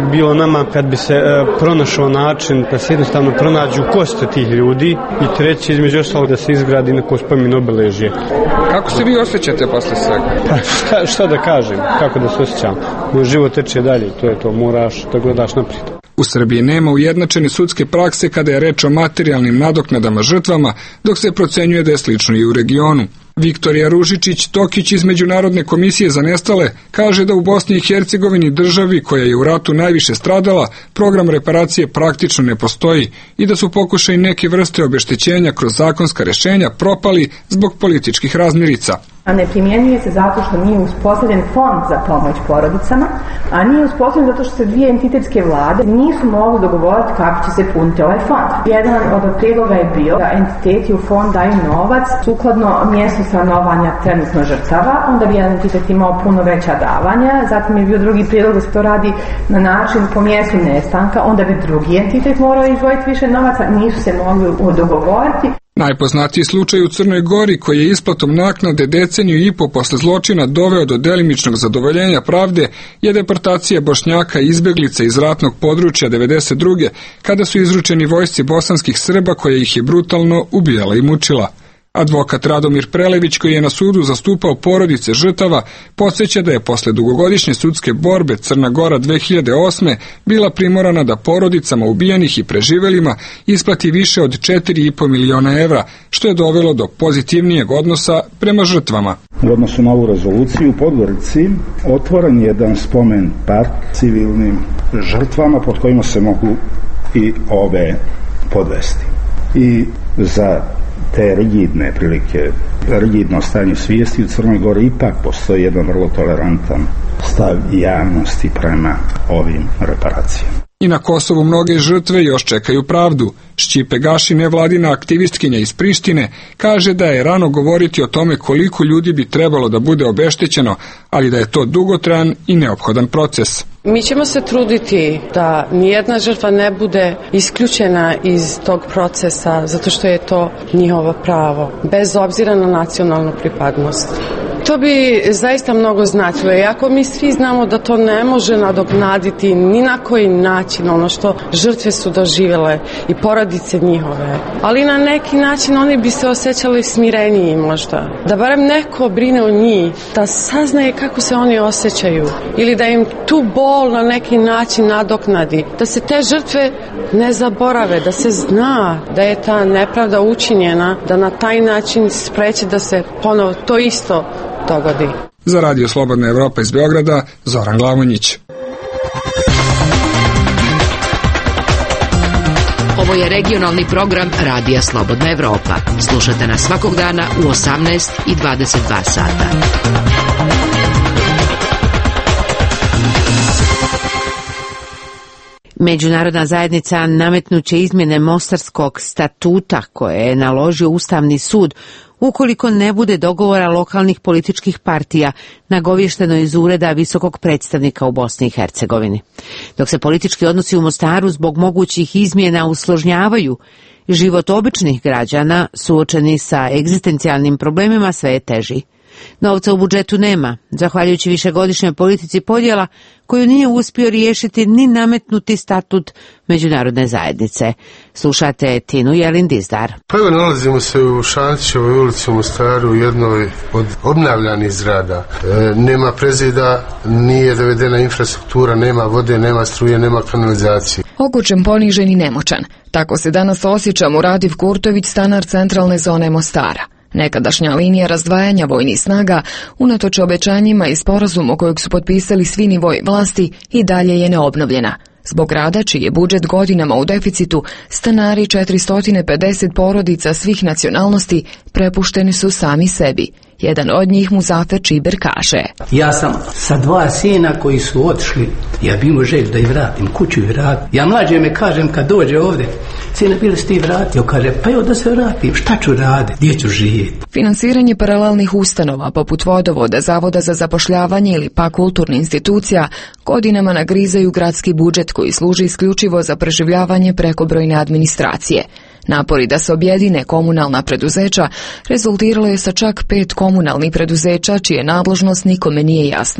bilo nama kad bi se pronašao način da se jednostavno pronađu koste tih ljudi i treći između ostalog da se izgradi neko spomen obeležje. Kako se vi osjećate posle svega? Pa šta da kažem, kako da se osjećam? Moj život teče dalje, to je to, moraš da gledaš naprijed. U Srbiji nema ujednačene sudske prakse kada je reč o materijalnim nadoknadama žrtvama, dok se procenjuje da je slično i u regionu. Viktorija Ružičić-Tokić iz Međunarodne komisije za nestale kaže da u Bosni i Hercegovini, državi koja je u ratu najviše stradala, program reparacije praktično ne postoji i da su pokušaji neke vrste obeštećenja kroz zakonska rešenja propali zbog političkih razmirica. A ne primjenjuje se zato što nije uspostavljen fond za pomoć porodicama, a nije uspostavljen zato što se dvije entitetske vlade nisu mogli dogovoriti kako će se puniti ovaj fond. Jedan od prijedloga je bio da entiteti u fond daju novac sukladno mjestu stanovanja trenutno žrtava, onda bi jedan entitet imao puno veća davanja, zatim je bio drugi prijedlog da se to radi na način po mjestu nestanka, onda bi drugi entitet morao izdvojiti više novaca, nisu se mogli dogovoriti. Najpoznatiji slučaj u Crnoj Gori, koji je isplatom naknade deceniju i po posle zločina doveo do delimičnog zadovoljenja pravde, je deportacija Bošnjaka i izbeglica iz ratnog područja 1992. kada su izručeni vojsci bosanskih Srba koja ih je brutalno ubijala i mučila. Advokat Radomir Prelević, koji je na sudu zastupao porodice žrtava, podsjeća da je posle dugogodišnje sudske borbe Crna Gora 2008. bila primorana da porodicama ubijenih i preživelima isplati više od 4,5 miliona evra, što je dovelo do pozitivnijeg odnosa prema žrtvama. U odnosu na ovu rezoluciju u Podgorici otvoren je jedan spomen park civilnim žrtvama pod kojima se mogu i ove podvesti. I za te rigidne prilike, rigidno stanje svijesti u Crnoj Gori ipak postoji jedan vrlo tolerantan stav javnosti prema ovim reparacijama. I na Kosovu mnoge žrtve još čekaju pravdu. Šćipe Gaši, nevladina aktivistkinja iz Prištine, kaže da je rano govoriti o tome koliko ljudi bi trebalo da bude obeštećeno, ali da je to dugotrajan i neophodan proces. Mi ćemo se truditi da nijedna žrtva ne bude isključena iz tog procesa, zato što je to njihovo pravo, bez obzira na nacionalnu pripadnost. To bi zaista mnogo značilo. Iako mi svi znamo da to ne može nadoknaditi ni na koji način ono što žrtve su doživjele i porodice njihove. Ali na neki način oni bi se osjećali smireniji možda. Da barem neko brine o njih, da saznaje kako se oni osjećaju ili da im tu bol na neki način nadoknadi. Da se te žrtve ne zaborave, da se zna da je ta nepravda učinjena, da na taj način spreče da se ponovo to isto dogodi. Za Radio Slobodna Evropa iz Beograda, Zoran Glavonjić. Ovo je regionalni program Radija Slobodna Evropa. Slušate nas svakog dana u 18 i 22 sata. Međunarodna zajednica nametnuće izmjene Mostarskog statuta koje je naložio Ustavni sud ukoliko ne bude dogovora lokalnih političkih partija, nagovješteno iz ureda visokog predstavnika u Bosni i Hercegovini. Dok se politički odnosi u Mostaru zbog mogućih izmjena usložnjavaju, život običnih građana suočeni sa egzistencijalnim problemima sve je teži. Novca u budžetu nema, zahvaljujući višegodišnjoj politici podjela koju nije uspio riješiti ni nametnuti statut međunarodne zajednice. Slušate Tinu Jelin Dizdar. Pa evo, nalazimo se u Šančićevoj ulici u Mostaru, jednoj od obnavljanih zgrada. Nema prezida, nije dovedena infrastruktura, nema vode, nema struje, nema kanalizacije. Okučen, ponižen i nemoćan. Tako se danas osjeća Muradiv Kurtović, stanar centralne zone Mostara. Nekadašnja linija razdvajanja vojnih snaga, unatoč obećanjima i sporazumu kojeg su potpisali svi nivoji vlasti, i dalje je neobnovljena. Zbog rada, čiji je budžet godinama u deficitu, stanari 450 porodica svih nacionalnosti prepušteni su sami sebi. Jedan od njih, Muzafer Čiber, kaže: Ja sam sa 2 sina koji su otišli, ja bi imao želju da ih vratim, kuću ih vratim. Ja mlađe me kažem kad dođe ovdje, sine, bili si ti vratio? Kaže, pa evo da se vratim, šta ću raditi, gdje ću živjeti? Finansiranje paralelnih ustanova poput vodovoda, zavoda za zapošljavanje ili pa kulturnih institucija godinama nagrizaju gradski budžet koji služi isključivo za preživljavanje prekobrojne administracije. Napori da se objedine komunalna preduzeća rezultiralo je sa čak 5 komunalnih preduzeća čije nadležnost nikome nije jasna.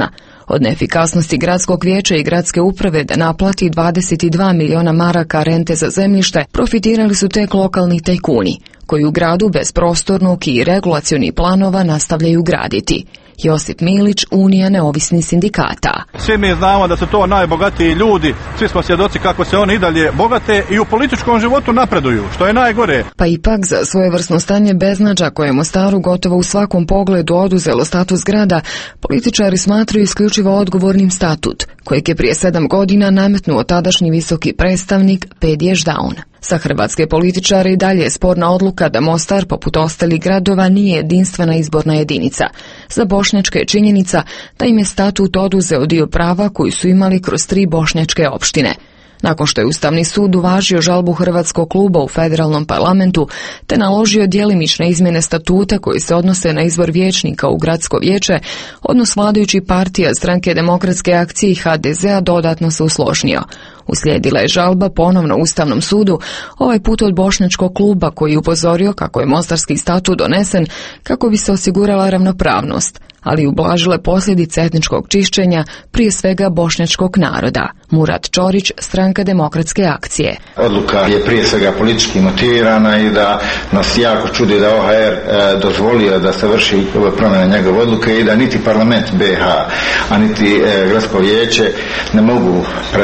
Od neefikasnosti gradskog vijeća i gradske uprave da naplati 22 miliona maraka rente za zemljište profitirali su tek lokalni tajkuni, koji u gradu bez prostornog i regulacionih planova nastavljaju graditi. Josip Milić, Unija neovisnih sindikata. Svi mi znamo da su to najbogatiji ljudi, svi smo svjedoci kako se oni i dalje bogate i u političkom životu napreduju, što je najgore. Pa ipak za svojevrsno stanje beznađa koje je Mostaru gotovo u svakom pogledu oduzelo status grada, političari smatraju isključivo odgovornim statut, kojeg je prije 7 godina nametnuo tadašnji visoki predstavnik Pedje Ždaun. Sa hrvatske političare i dalje je sporna odluka da Mostar, poput ostalih gradova, nije jedinstvena izborna jedinica. Za bošnjačke je činjenica da im je statut oduzeo dio prava koji su imali kroz 3 bošnjačke opštine. Nakon što je Ustavni sud uvažio žalbu hrvatskog kluba u federalnom parlamentu te naložio djelimične izmjene statuta koji se odnose na izbor vijećnika u gradsko vijeće, odnos vladajućih partija Stranke demokratske akcije i HDZ-a dodatno se usložnio. Uslijedila je žalba ponovno Ustavnom sudu, ovaj put od bošnjačkog kluba koji je upozorio kako je mostarski statut donesen kako bi se osigurala ravnopravnost, ali i ublažile posljedice etničkog čišćenja, prije svega bošnjačkog naroda. Murat Čorić, Stranka demokratske akcije. Odluka je prije svega politički motivirana i da nas jako čudi da OHR dozvolio da se vrši ove promjene njegove odluke i da niti parlament BiH, a niti gradsko vijeće ne mogu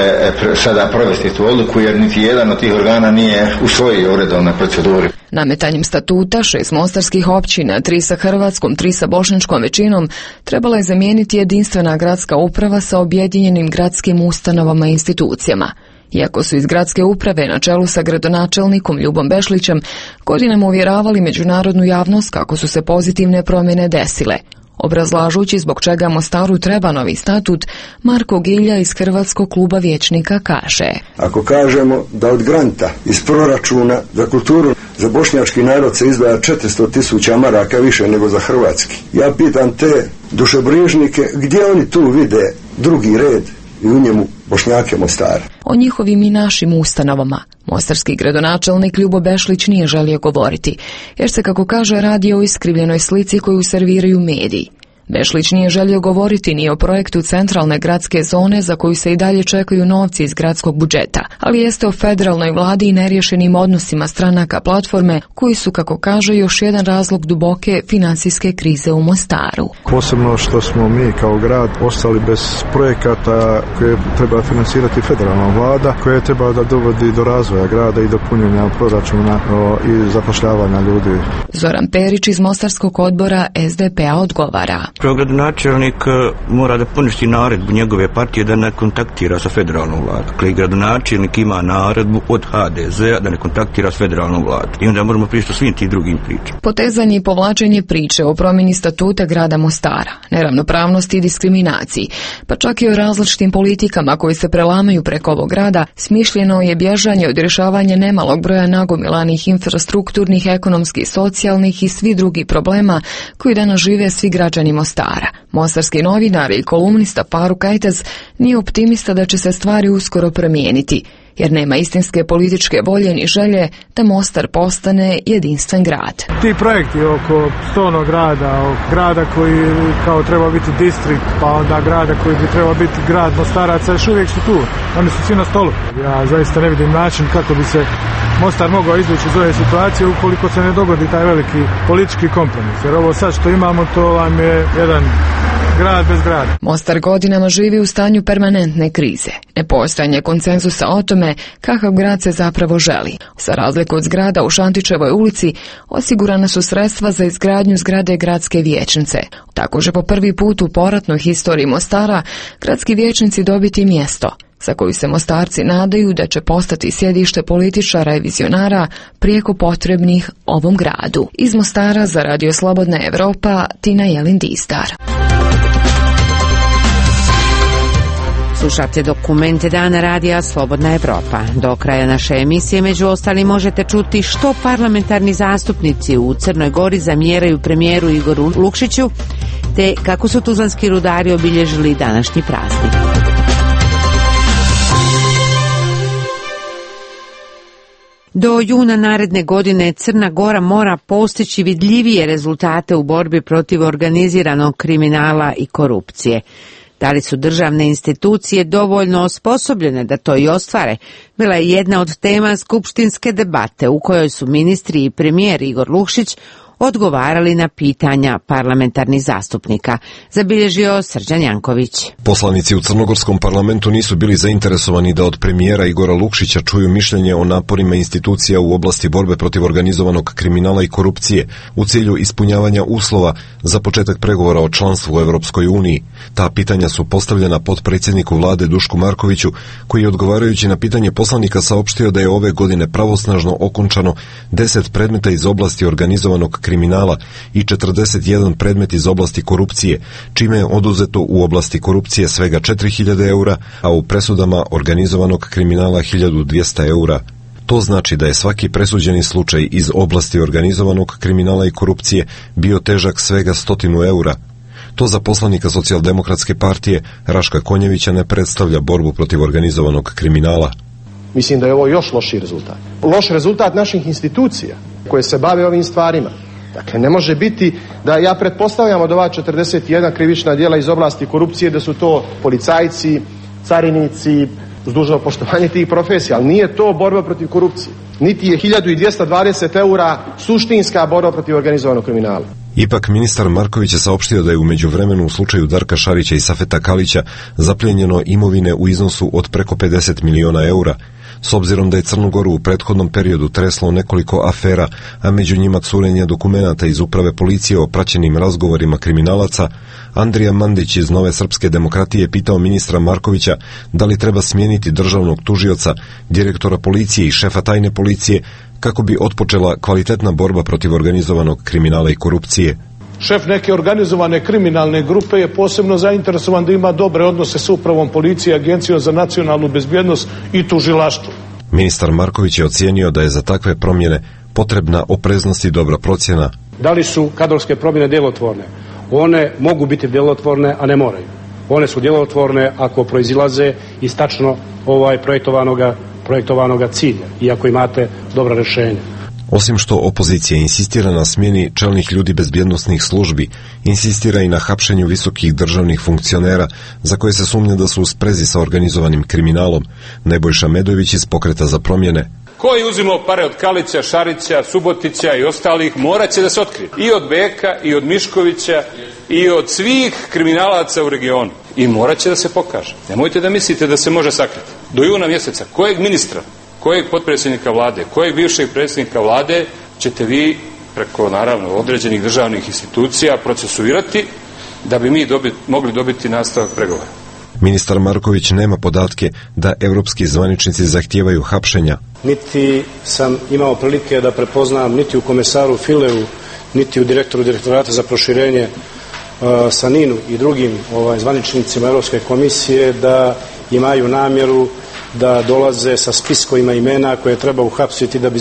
sada provesti tu odluku jer niti jedan od tih organa nije usvojio u redovnoj proceduri. Nametanjem statuta 6 mostarskih općina, 3 sa hrvatskom, 3 sa bošnjačkom većinom, trebala je zamijeniti jedinstvena gradska uprava sa objedinjenim gradskim ustanovama i institucijama. Iako su iz gradske uprave na čelu sa gradonačelnikom Ljubom Bešlićem godinama uvjeravali međunarodnu javnost kako su se pozitivne promjene desile. Obrazlažući zbog čega Mostaru treba novi statut, Marko Gilja iz Hrvatskog kluba vijećnika kaže: Ako kažemo da od granta iz proračuna za kulturu za bošnjački narod se izdvaja 400.000 maraka više nego za hrvatski, ja pitam te dušebrižnike gdje oni tu vide drugi red i u njemu Bošnjake Mostara. O njihovim i našim ustanovama mostarski gradonačelnik Ljubo Bešlić nije želio govoriti, jer se, kako kaže, radi o iskrivljenoj slici koju serviraju mediji. Bešlić nije želio govoriti ni o projektu centralne gradske zone za koju se i dalje čekaju novci iz gradskog budžeta, ali jeste o federalnoj vladi i neriješenim odnosima stranaka platforme koji su, kako kaže, još jedan razlog duboke financijske krize u Mostaru. Posebno što smo mi kao grad ostali bez projekata koje treba financirati federalna vlada, koja je treba da dovodi do razvoja grada i do punjenja proračuna i zapošljavanja ljudi. Zoran Perić iz Mostarskog odbora SDP-a odgovara: Gradonačelnik mora da poništi naredbu njegove partije da ne kontaktira sa federalnom vladom. Dakle, gradonačelnik ima naredbu od HDZ-a da ne kontaktira s federalnom vladom. I onda moramo pričati o svim tim drugim pričama. Potezanje i povlačenje priče o promjeni statuta grada Mostara, neravnopravnosti i diskriminaciji, pa čak i o različitim politikama koji se prelamaju preko ovog grada, smišljeno je bježanje od rješavanja nemalog broja nagomilanih infrastrukturnih, ekonomskih, socijalnih i svi drugi problema koji danas žive svi građani Mostara. Mostarski novinar i kolumnista Faruk Ajtez nije optimista da će se stvari uskoro promijeniti, jer nema istinske političke volje ni želje da Mostar postane jedinstven grad. Ti projekti oko Stonog grada, oko grada koji kao treba biti distrikt, pa onda grada koji bi trebao biti grad Mostaraca, još uvijek su tu. Oni su svi na stolu. Ja zaista ne vidim način kako bi se Mostar mogao izvući iz ove situacije ukoliko se ne dogodi taj veliki politički kompromis. Jer ovo sad što imamo, to vam je jedan grad bez grada. Mostar godinama živi u stanju permanentne krize. Nepostojanje konsenzusa o tome kakav grad se zapravo želi. Za razliku od zgrada u Šantićevoj ulici, osigurana su sredstva za izgradnju zgrade gradske vijećnice. Tako će po prvi put u poratnoj historiji Mostara gradski vijećnici dobiti mjesto za koju se Mostarci nadaju da će postati sjedište političara i vizionara prijeko potrebnih ovom gradu. Iz Mostara za Radio Slobodna Evropa, Tina Jelin Distar. Slušate dokumente dana Radija Slobodna Evropa. Do kraja naše emisije među ostalim možete čuti što parlamentarni zastupnici u Crnoj Gori zamjeraju premijeru Igoru Lukšiću, te kako su tuzlanski rudari obilježili današnji praznik. Do juna naredne godine Crna Gora mora postići vidljivije rezultate u borbi protiv organiziranog kriminala i korupcije. Da li su državne institucije dovoljno osposobljene da to i ostvare, bila je jedna od tema skupštinske debate u kojoj su ministri i premijer Igor Lukšić odgovarali na pitanja parlamentarnih zastupnika, zabilježio Srđan Janković. Poslanici u crnogorskom parlamentu nisu bili zainteresovani da od premijera Igora Lukšića čuju mišljenje o naporima institucija u oblasti borbe protiv organizovanog kriminala i korupcije u cilju ispunjavanja uslova za početak pregovora o članstvu u Evropskoj uniji. Ta pitanja su postavljena potpredsjedniku vlade Dušku Markoviću, koji je odgovarajući na pitanje poslanika saopštio da je ove godine pravosnažno okončano 10 predmeta iz oblasti organizovanog kriminala i 41 predmet iz oblasti korupcije, čime je oduzeto u oblasti korupcije svega 4.000 eura, a u presudama organizovanog kriminala 1.200 eura. To znači da je svaki presuđeni slučaj iz oblasti organizovanog kriminala i korupcije bio težak svega 100 eura. To za poslanika Socijaldemokratske partije Raška Konjevića ne predstavlja borbu protiv organizovanog kriminala. Mislim da je ovo još lošiji rezultat. Loš rezultat naših institucija koje se bave ovim stvarima. Dakle, ne može biti da ja pretpostavljam od ova 41 krivična djela iz oblasti korupcije da su to policajci, carinici, uz dužno poštovanje tih profesija, ali nije to borba protiv korupcije. Niti je 1.220 eura suštinska borba protiv organizovanog kriminala. Ipak ministar Marković je saopštio da je u međuvremenu u slučaju Darka Šarića i Safeta Kalića zapljenjeno imovine u iznosu od preko 50 miliona eura. S obzirom da je Crnu Goru u prethodnom periodu treslo nekoliko afera, a među njima curenje dokumenata iz uprave policije o praćenim razgovorima kriminalaca, Andrija Mandić iz Nove srpske demokratije pitao ministra Markovića da li treba smijeniti državnog tužioca, direktora policije i šefa tajne policije kako bi otpočela kvalitetna borba protiv organizovanog kriminala i korupcije. Šef neke organizovane kriminalne grupe je posebno zainteresovan da ima dobre odnose s upravom policije, Agencijom za nacionalnu bezbjednost i tužilaštvom. Ministar Marković je ocijenio da je za takve promjene potrebna opreznost i dobra procjena. Da li su kadrovske promjene djelotvorne? One mogu biti djelotvorne, a ne moraju. One su djelotvorne ako proizilaze iz tačno projektovanoga cilja i ako imate dobra rješenja. Osim što opozicija insistira na smjeni čelnih ljudi bezbjednosnih službi, insistira i na hapšenju visokih državnih funkcionera za koje se sumnja da su u sprezi sa organizovanim kriminalom. Nebojša Medojević iz Pokreta za promjene. Ko je uzimao pare od Kalića, Šarića, Subotića i ostalih, morat će da se otkrije. I od Beka, i od Miškovića, i od svih kriminalaca u regionu. I morat će da se pokaže. Nemojte da mislite da se može sakriti. Do juna mjeseca, kojeg ministra, kojeg potpredsjednika vlade, kojeg bivšeg predsjednika vlade ćete vi preko, naravno, određenih državnih institucija procesuirati da bi mi mogli dobiti nastavak pregovora. Ministar Marković nema podatke da evropski zvaničnici zahtijevaju hapšenja. Niti sam imao prilike da prepoznam niti u komesaru Fileu, niti u direktoru direktorata za proširenje Saninu i drugim zvaničnicima Europske komisije da imaju namjeru da dolaze sa spiskovima imena koje treba uhapsiti da bi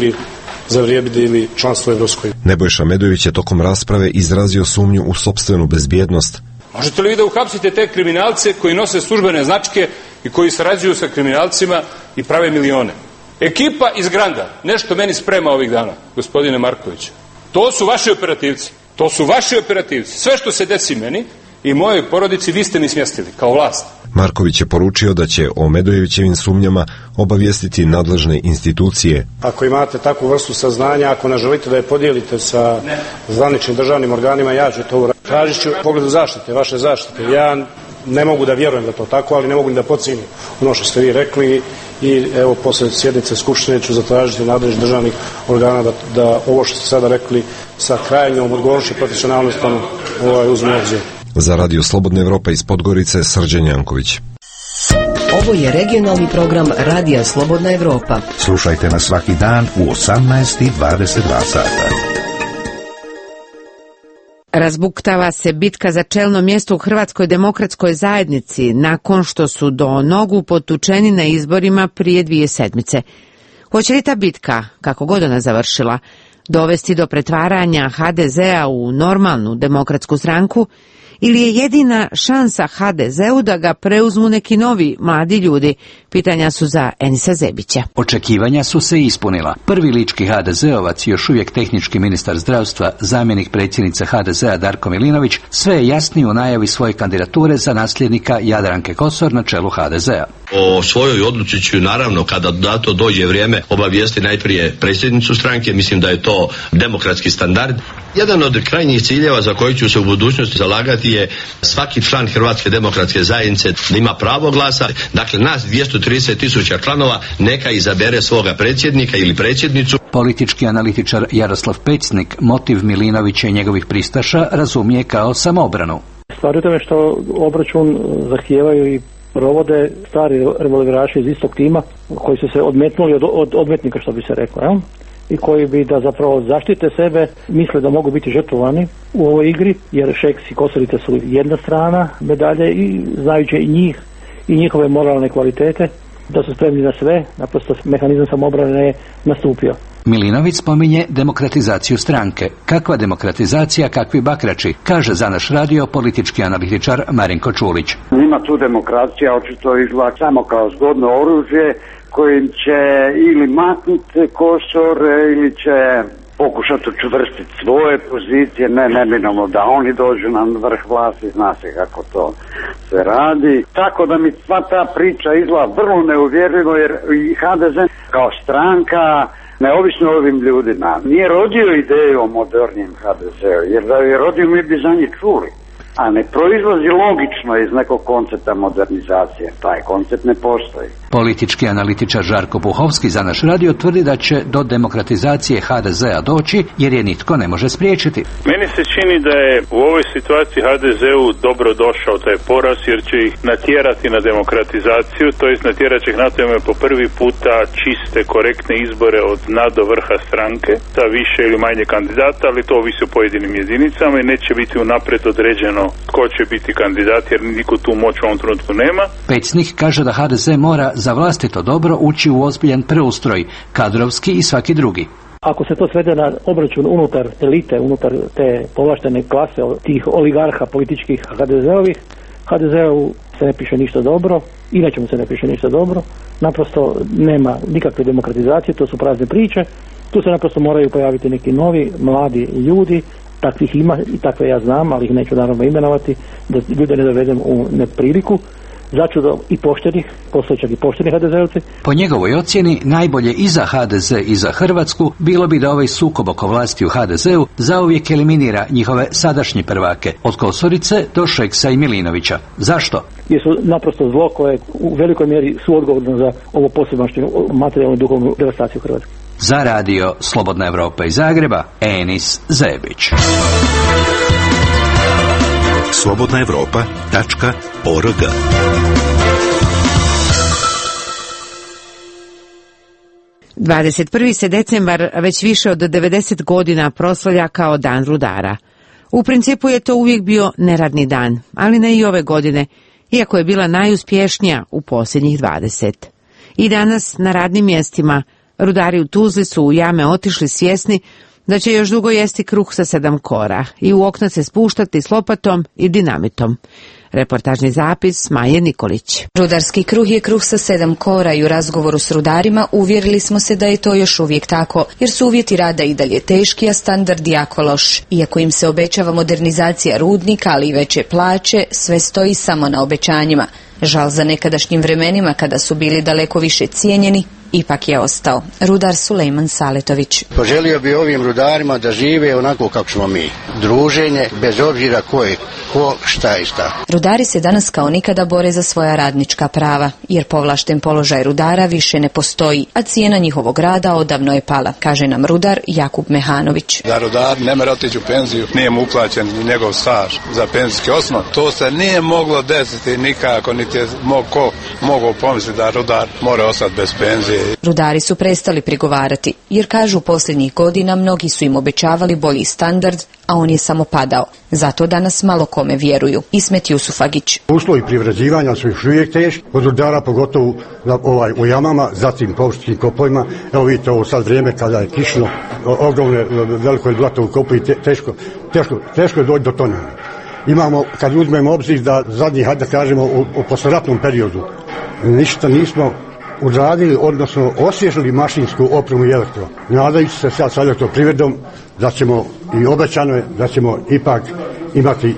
zavrijedili članstvo Evropskoj. Nebojša Medojević je tokom rasprave izrazio sumnju u sopstvenu bezbjednost. Možete li vi da uhapsite te kriminalce koji nose službene značke i koji sarađuju sa kriminalcima i prave milione? Ekipa iz Granda nešto meni sprema ovih dana, gospodine Markoviću. To su vaši operativci. To su vaši operativci. Sve što se desi meni i mojoj porodici vi ste mi smjestili kao vlast. Marković je poručio da će o Medojevićevim sumnjama obavijestiti nadležne institucije. Ako imate takvu vrstu saznanja, ako ne želite da je podijelite sa zvaničnim državnim organima, ja ću to uraditi. Tražit ću pogledu zaštite, vaše zaštite. Ja ne mogu da vjerujem da to tako, ali ne mogu ni da podcijenim ono što ste vi rekli i evo posle sjednice Skupštine ću zatražiti nadležnih državnih organa da ovo što ste sada rekli sa krajnjom odgovornošću i profesionalnostom uzme u obzir. Za Radio Slobodna Evropa iz Podgorice, Srđan Janković. Ovo je regionalni program Radija Slobodna Evropa. Slušajte nas svaki dan u 18:22 sata. Razbuktava se bitka za čelno mjesto u Hrvatskoj demokratskoj zajednici nakon što su do nogu potučeni na izborima prije 2 sedmice. Hoće li ta bitka, kako god ona završila, dovesti do pretvaranja HDZ-a u normalnu demokratsku stranku Ili je jedina šansa HDZ-u da ga preuzmu neki novi mladi ljudi? Pitanja su za Enisa Zebića. Očekivanja su se ispunila. Prvi lički HDZ-ovac, još uvijek tehnički ministar zdravstva, zamjenik predsjednice HDZ-a Darko Milinović, sve je jasniji u najavi svoje kandidature za nasljednika Jadranke Kosor na čelu HDZ-a. O svojoj odluci ću naravno, kada da to dođe vrijeme, obavijesti najprije predsjednicu stranke. Mislim da je to demokratski standard. Jedan od krajnjih ciljeva za koji ću se u budućnosti zalagati je svaki član Hrvatske demokratske zajednice da ima pravo glasa. Dakle, nas 230.000 članova neka izabere svoga predsjednika ili predsjednicu. Politički analitičar Jaroslav Pecnik motiv Milinovića i njegovih pristaša razumije kao samoobranu. Stvar je tome što obračun zahtijevaju i provode stari revolveraši iz istog tima koji su se odmetnuli od odmetnika, što bi se reklo, jel? I koji bi da zapravo zaštite sebe, misle da mogu biti žrtvovani u ovoj igri, jer Šeks i Kosorica su jedna strana medalje i znajući i njih i njihove moralne kvalitete, da su spremni na sve, naprosto mehanizam samoobrane je nastupio. Milinović spominje demokratizaciju stranke. Kakva demokratizacija, kakvi bakrači, kaže za naš radio politički analitičar Marinko Čulić. Njima tu demokracija očito izgleda samo kao zgodno oružje kojim će ili maknuti Kosor ili će pokušati učvrstiti svoje pozicije, neminovno da oni dođu na vrh vlasti, zna se kako to se radi. Tako da mi sva ta priča izgleda vrlo neuvjerljivo, jer i HDZ kao stranka, neovisno o ovim ljudima, nije rodio ideju o modernijem HDZ-u, jer da je rodio mi bi za njih čuli. A ne proizlazi logično iz nekog koncepta modernizacije. Taj koncept ne postoji. Politički analitičar Žarko Puhovski za naš radio tvrdi da će do demokratizacije HDZ-a doći jer je nitko ne može spriječiti. Meni se čini da je u ovoj situaciji HDZ-u dobro došao taj poraz jer će ih natjerati na demokratizaciju, to jest natjerat će ih na to imaju po prvi puta čiste, korektne izbore od do vrha stranke, sa više ili manje kandidata, ali to ovisi o pojedinim jedinicama i neće biti unaprijed određeno tko će biti kandidat jer niko tu moć u ovom trenutku nema. Pecnik kaže da HDZ mora za vlastito dobro ući u ozbiljan preustroj, kadrovski i svaki drugi. Ako se to svede na obračun unutar elite, unutar te povlaštene klase, tih oligarha političkih HDZ-ovih, HDZ-u se ne piše ništa dobro, inače mu se ne piše ništa dobro, naprosto nema nikakve demokratizacije, to su prazne priče, tu se naprosto moraju pojaviti neki novi, mladi ljudi, takvih ima i takve ja znam, ali ih neću naravno imenovati, da ljude ne dovedem u nepriliku. Začudo i poštenih, postoje čak i pošteni HDZ-ovci. Po njegovoj ocjeni, najbolje i za HDZ i za Hrvatsku bilo bi da ovaj sukob oko vlasti u HDZ-u zauvijek eliminira njihove sadašnje prvake, od Kosorice do Šeksa i Milinovića. Zašto? Jer su naprosto zlo koje u velikoj mjeri su odgovorno za ovo posebnaštinu materijalnu i duhovnu devastaciju Hrvatske. Za radio Slobodna Evropa iz Zagreba, Enis Zebić. slobodnaevropa.org 21. se decembar već više od 90 godina proslavlja kao Dan rudara. U principu je to uvijek bio neradni dan, ali ne i ove godine, iako je bila najuspješnija u posljednjih 20. I danas na radnim mjestima rudari u Tuzli su u jame otišli svjesni da će još dugo jesti kruh sa 7 kora i u okna se spuštati s lopatom i dinamitom. Reportažni zapis Maje Nikolić. Rudarski kruh je kruh sa 7 kora i u razgovoru s rudarima uvjerili smo se da je to još uvijek tako, jer su uvjeti rada i dalje teški, a standard jako loš. Iako im se obećava modernizacija rudnika, ali i veće plaće, sve stoji samo na obećanjima. Žal za nekadašnjim vremenima kada su bili daleko više cijenjeni, ipak je ostao. Rudar Sulejman Saletović. Poželio bi ovim rudarima da žive onako kako smo mi. Druženje, bez obzira ko šta i šta. Rudari se danas kao nikada bore za svoja radnička prava, jer povlašten položaj rudara više ne postoji, a cijena njihovog rada odavno je pala, kaže nam rudar Jakub Mehanović. Da rudar ne mora otići u penziju, nije mu uplaćen njegov staž za penzijski osnov. To se nije moglo desiti nikako, niti je mogao pomisliti da rudar mora ostati bez penzije. Rudari su prestali prigovarati, jer kažu posljednjih godina mnogi su im obećavali bolji standard, a on je samo padao. Zato danas malo kome vjeruju. Ismet Jusufagić. Uslovi privređivanja su još uvijek teški, od rudara pogotovo u jamama, zatim površinskim kopovima. Evo vidite ovo sad vrijeme kada je kišno, ogromne veliko je blato u kopu i teško je doći do tona. imamo, kad uzmemo obzir da zadnji, hajde da kažemo, u posleratnom periodu, ništa nismo uradili, odnosno osvježili mašinsku opremu i elektro. Nadajući se sad sa elektroprivredom da ćemo, i obećano je da ćemo ipak imati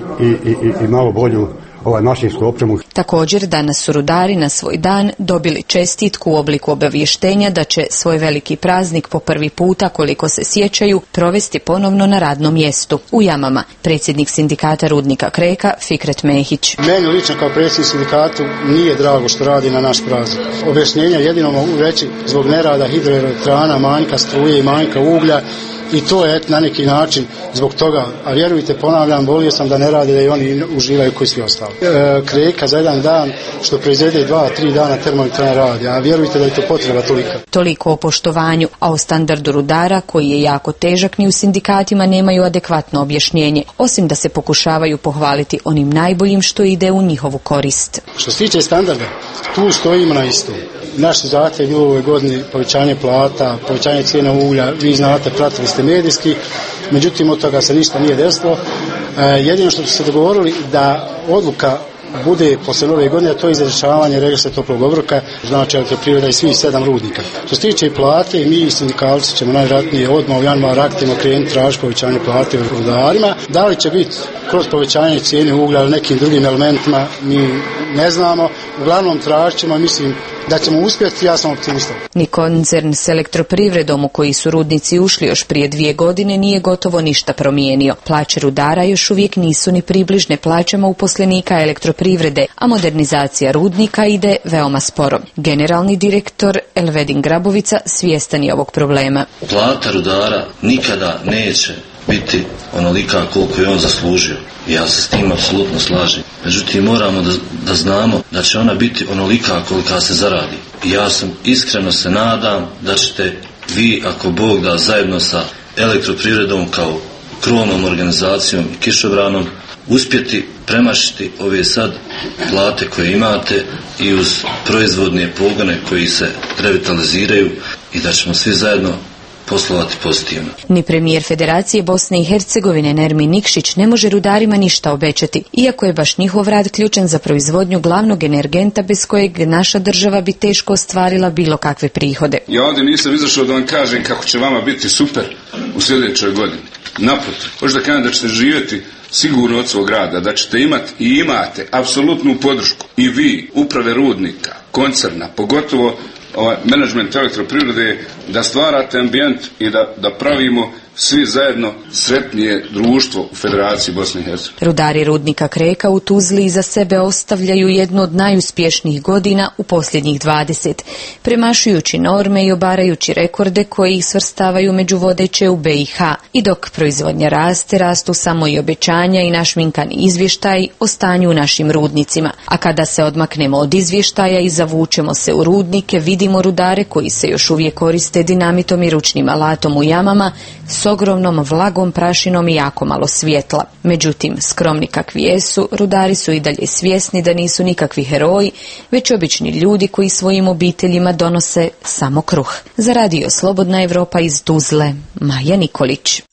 i malo bolju mašinsku opremu. Također danas su rudari na svoj dan dobili čestitku u obliku obavještenja da će svoj veliki praznik po prvi puta, koliko se sjećaju, provesti ponovno na radnom mjestu, u jamama. Predsjednik sindikata rudnika Kreka, Fikret Mehić. Meni lično kao predsjednik sindikatu nije drago što radi na naš praznik. Objašnjenja jedino mogu reći zbog nerada hidroelektrana, manjka struje i manjka uglja. I to je na neki način zbog toga, a vjerujte, ponavljam, volio sam da ne rade, da i oni uživaju koji svi ostali. Kreka za jedan dan što proizvede 2-3 dana termoelektrana radi, a vjerujte da je to potreba tolika. Toliko o poštovanju, a o standardu rudara, koji je jako težak, ni u sindikatima nemaju adekvatno objašnjenje, osim da se pokušavaju pohvaliti onim najboljim što ide u njihovu korist. Što se tiče standarda, tu stojimo na isto. Naš zahtjev je bilo u ovoj godini povećanje plata, povećanje cijena uglja, vi znate, pratili ste medijski, međutim od toga se ništa nije desilo. Jedino što su se dogovorili da odluka bude poslije nove godine, a to je izračunavanje regresa toplog obroka, znači elektroprivreda i svih 7 rudnika. Što se tiče plate, mi sindikalci ćemo najvjerojatnije odmah u januar aktivno krenuti tražiti povećanje plate u rudarima. Da li će biti kroz povećanje cijene uglja ili nekim drugim elementima, mi ne znamo. Uglavnom tražit ćemo, mislim da ćemo uspjeti, ja sam optimista. Ni koncern s elektroprivredom u koji su rudnici ušli još prije 2 godine nije gotovo ništa promijenio. Plaće rudara još uvijek nisu ni približne plaćama uposlenika elektroprivrede, a modernizacija rudnika ide veoma sporo. Generalni direktor Elvedin Grabovica svjestan je ovog problema. Plata rudara nikada neće biti onolika koliko je on zaslužio. Ja se s tim apsolutno slažem. Međutim, moramo da znamo da će ona biti onolika kolika se zaradi. I ja sam iskreno se nadam da ćete vi, ako Bog da, zajedno sa elektroprivredom kao krovnom organizacijom i kišobranom uspjeti premašiti ove sad plate koje imate i uz proizvodne pogone koji se revitaliziraju i da ćemo svi zajedno poslovati pozitivno. Ni premijer Federacije Bosne i Hercegovine Nermin Nikšić ne može rudarima ništa obećati, iako je baš njihov rad ključan za proizvodnju glavnog energenta bez kojeg naša država bi teško ostvarila bilo kakve prihode. Ja ovdje nisam izašao da vam kažem kako će vama biti super u sljedećoj godini. Naprotiv, hoću da kažem da ćete živjeti sigurno od svog rada, da ćete imati i imate apsolutnu podršku i vi, uprave rudnika, koncerna, pogotovo menadžment elektroprivrede, da stvarate ambijent i da pravimo svi zajedno sretnije društvo u Federaciji Bosne i Hercegovine. Rudari rudnika Kreka u Tuzli iza sebe ostavljaju jednu od najuspješnijih godina u posljednjih 20, premašujući norme i obarajući rekorde koji ih svrstavaju među vodeće u BiH. I dok proizvodnja raste, rastu samo i obećanja i našminkani izvještaj o stanju u našim rudnicima. A kada se odmaknemo od izvještaja i zavučemo se u rudnike, vidimo rudare koji se još uvijek koriste dinamitom i ručnim alatom u jamama, s ogromnom vlagom, prašinom i jako malo svjetla. Međutim, skromni kakvi jesu, rudari su i dalje svjesni da nisu nikakvi heroji, već obični ljudi koji svojim obiteljima donose samo kruh. Za Radio Slobodna Evropa iz Tuzle, Maja Nikolić.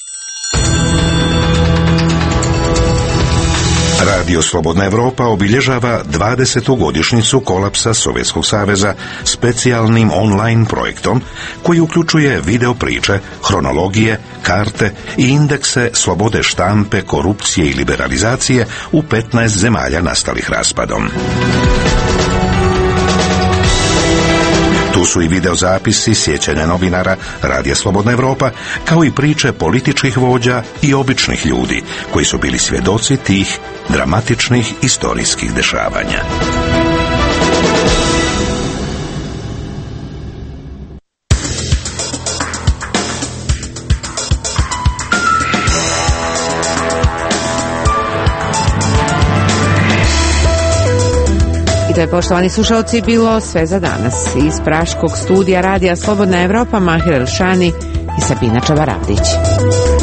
Radio Slobodna Evropa obilježava 20. godišnjicu kolapsa Sovjetskog saveza specijalnim online projektom koji uključuje video priče, hronologije, karte i indekse slobode štampe, korupcije i liberalizacije u 15 zemalja nastalih raspadom. Tu su i videozapisi sjećanja novinara Radija Slobodna Evropa, kao i priče političkih vođa i običnih ljudi koji su bili svjedoci tih dramatičnih istorijskih dešavanja. To je, poštovani slušalci, bilo sve za danas. Iz praškog studija Radija Slobodna Evropa, Mahir Elšani i Sabina Čavaravdić.